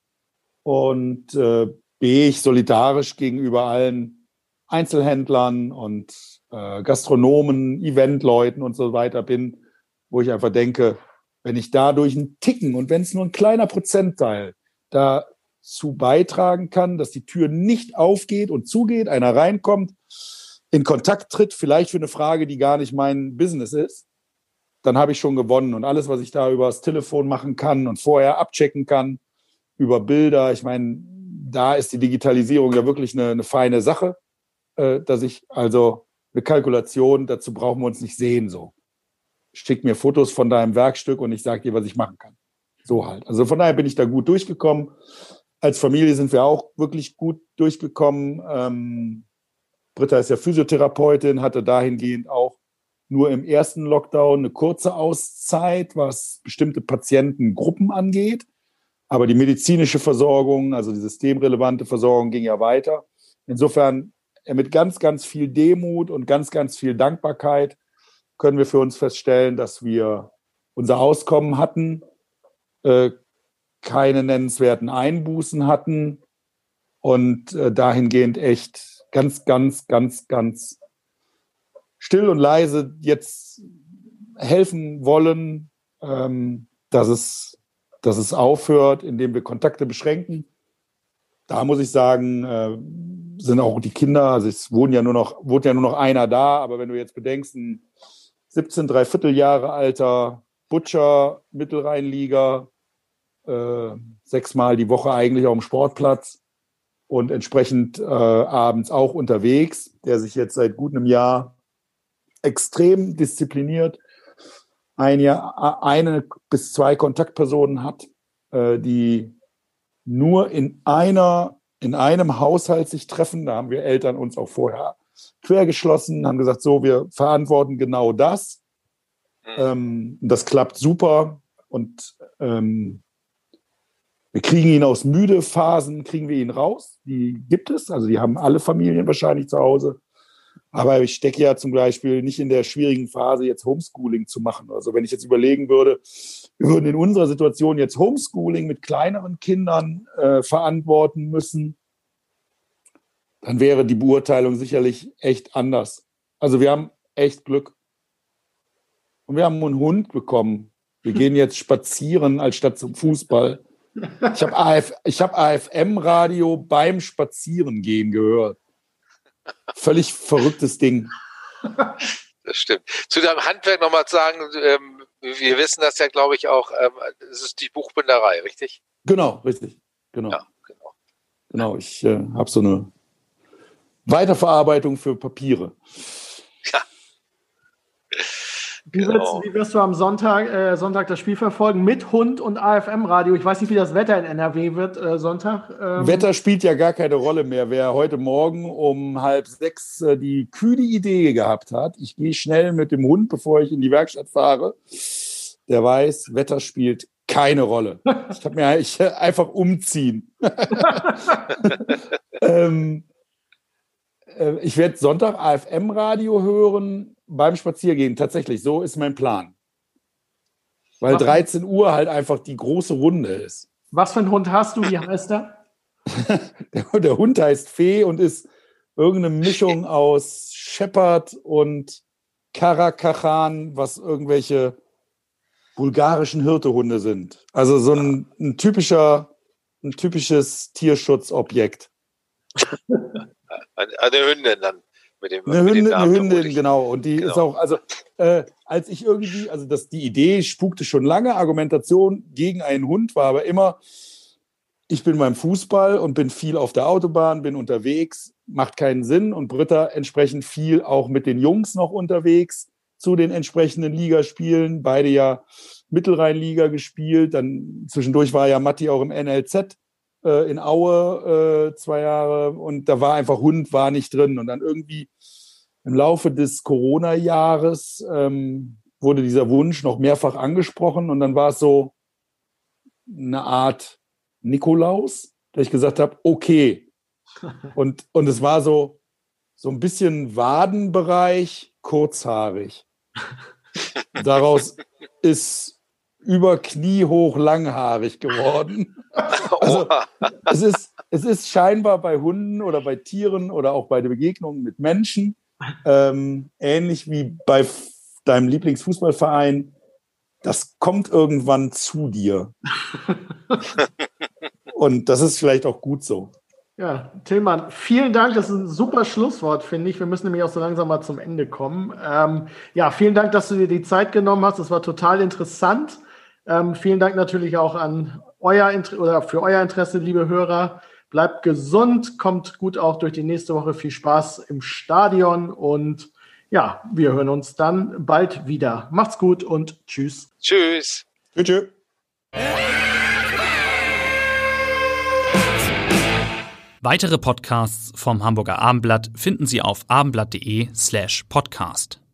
Und B, ich solidarisch gegenüber allen Einzelhändlern und Gastronomen, Eventleuten und so weiter bin, wo ich einfach denke, wenn ich dadurch einen Ticken und wenn es nur ein kleiner Prozentteil dazu beitragen kann, dass die Tür nicht aufgeht und zugeht, einer reinkommt, in Kontakt tritt, vielleicht für eine Frage, die gar nicht mein Business ist, dann habe ich schon gewonnen. Und alles, was ich da über das Telefon machen kann und vorher abchecken kann, über Bilder, ich meine, da ist die Digitalisierung ja wirklich eine feine Sache, dass ich also eine Kalkulation, dazu brauchen wir uns nicht sehen so. Schick mir Fotos von deinem Werkstück und ich sage dir, was ich machen kann. So halt. Also von daher bin ich da gut durchgekommen. Als Familie sind wir auch wirklich gut durchgekommen. Britta ist ja Physiotherapeutin, hatte dahingehend auch nur im ersten Lockdown eine kurze Auszeit, was bestimmte Patientengruppen angeht. Aber die medizinische Versorgung, also die systemrelevante Versorgung ging ja weiter. Insofern mit ganz, ganz viel Demut und ganz, ganz viel Dankbarkeit können wir für uns feststellen, dass wir unser Auskommen hatten, keine nennenswerten Einbußen hatten und dahingehend echt ganz, ganz, ganz, ganz still und leise jetzt helfen wollen, dass es aufhört, indem wir Kontakte beschränken. Da muss ich sagen, sind auch die Kinder, also es wohnt ja nur noch einer da, aber wenn du jetzt bedenkst, ein 17, Dreivierteljahre alter Butcher, Mittelrheinliga, 6-mal die Woche eigentlich auf dem Sportplatz und entsprechend abends auch unterwegs, der sich jetzt seit gut einem Jahr extrem diszipliniert, eine bis zwei Kontaktpersonen hat, die nur in einem Haushalt sich treffen. Da haben wir Eltern uns auch vorher quergeschlossen, haben gesagt, so, wir verantworten genau das. Das klappt super und wir kriegen ihn aus müde Phasen, kriegen wir ihn raus. Die gibt es, also die haben alle Familien wahrscheinlich zu Hause. Aber ich stecke ja zum Beispiel nicht in der schwierigen Phase, jetzt Homeschooling zu machen. Also wenn ich jetzt überlegen würde, wir würden in unserer Situation jetzt Homeschooling mit kleineren Kindern verantworten müssen, dann wäre die Beurteilung sicherlich echt anders. Also wir haben echt Glück. Und wir haben einen Hund bekommen. Wir gehen jetzt spazieren als statt zum Fußball. Ich habe AFM-Radio beim Spazierengehen gehört. Völlig verrücktes Ding. Das stimmt. Zu deinem Handwerk nochmal zu sagen, wir wissen das ja, glaube ich, auch, es ist die Buchbinderei, richtig? Genau, richtig. Genau. Ja, genau. Ich habe so eine Weiterverarbeitung für Papiere. Ja. Wie wirst du am Sonntag das Spiel verfolgen mit Hund und AFM-Radio? Ich weiß nicht, wie das Wetter in NRW wird Sonntag. Wetter spielt ja gar keine Rolle mehr. Wer heute Morgen um 5:30 die kühne Idee gehabt hat, ich gehe schnell mit dem Hund, bevor ich in die Werkstatt fahre, der weiß, Wetter spielt keine Rolle. Ich einfach umziehen. Ich werde Sonntag AFM-Radio hören beim Spaziergehen. Tatsächlich, so ist mein Plan. Weil 13 Uhr halt einfach die große Runde ist. Was für einen Hund hast du? Wie heißt er? Der Hund heißt Fee und ist irgendeine Mischung aus Shepherd und Karakachan, was irgendwelche bulgarischen Hirtehunde sind. Also so ein typisches Tierschutzobjekt. Eine Hündin dann. Eine Hündin, genau. Und die ist auch, also als ich irgendwie, also die Idee spukte schon lange, Argumentation gegen einen Hund war aber immer, ich bin beim Fußball und bin viel auf der Autobahn, bin unterwegs, macht keinen Sinn und Britta entsprechend viel auch mit den Jungs noch unterwegs zu den entsprechenden Ligaspielen, beide ja Mittelrheinliga gespielt, dann zwischendurch war ja Matti auch im NLZ in Aue 2 Jahre und da war einfach Hund, war nicht drin. Und dann irgendwie im Laufe des Corona-Jahres wurde dieser Wunsch noch mehrfach angesprochen und dann war es so eine Art Nikolaus, dass ich gesagt habe, okay. Und es war so ein bisschen Wadenbereich, kurzhaarig. Daraus ist über Knie hoch langhaarig geworden. Also, es ist scheinbar bei Hunden oder bei Tieren oder auch bei den Begegnungen mit Menschen ähnlich wie bei deinem Lieblingsfußballverein. Das kommt irgendwann zu dir. Und das ist vielleicht auch gut so. Ja, Tillmann, vielen Dank. Das ist ein super Schlusswort, finde ich. Wir müssen nämlich auch so langsam mal zum Ende kommen. Vielen Dank, dass du dir die Zeit genommen hast. Das war total interessant. Vielen Dank natürlich auch an für euer Interesse, liebe Hörer. Bleibt gesund, kommt gut auch durch die nächste Woche. Viel Spaß im Stadion und ja, wir hören uns dann bald wieder. Macht's gut und tschüss. Tschüss. Tschüss. Weitere Podcasts vom Hamburger Abendblatt finden Sie auf abendblatt.de/podcast.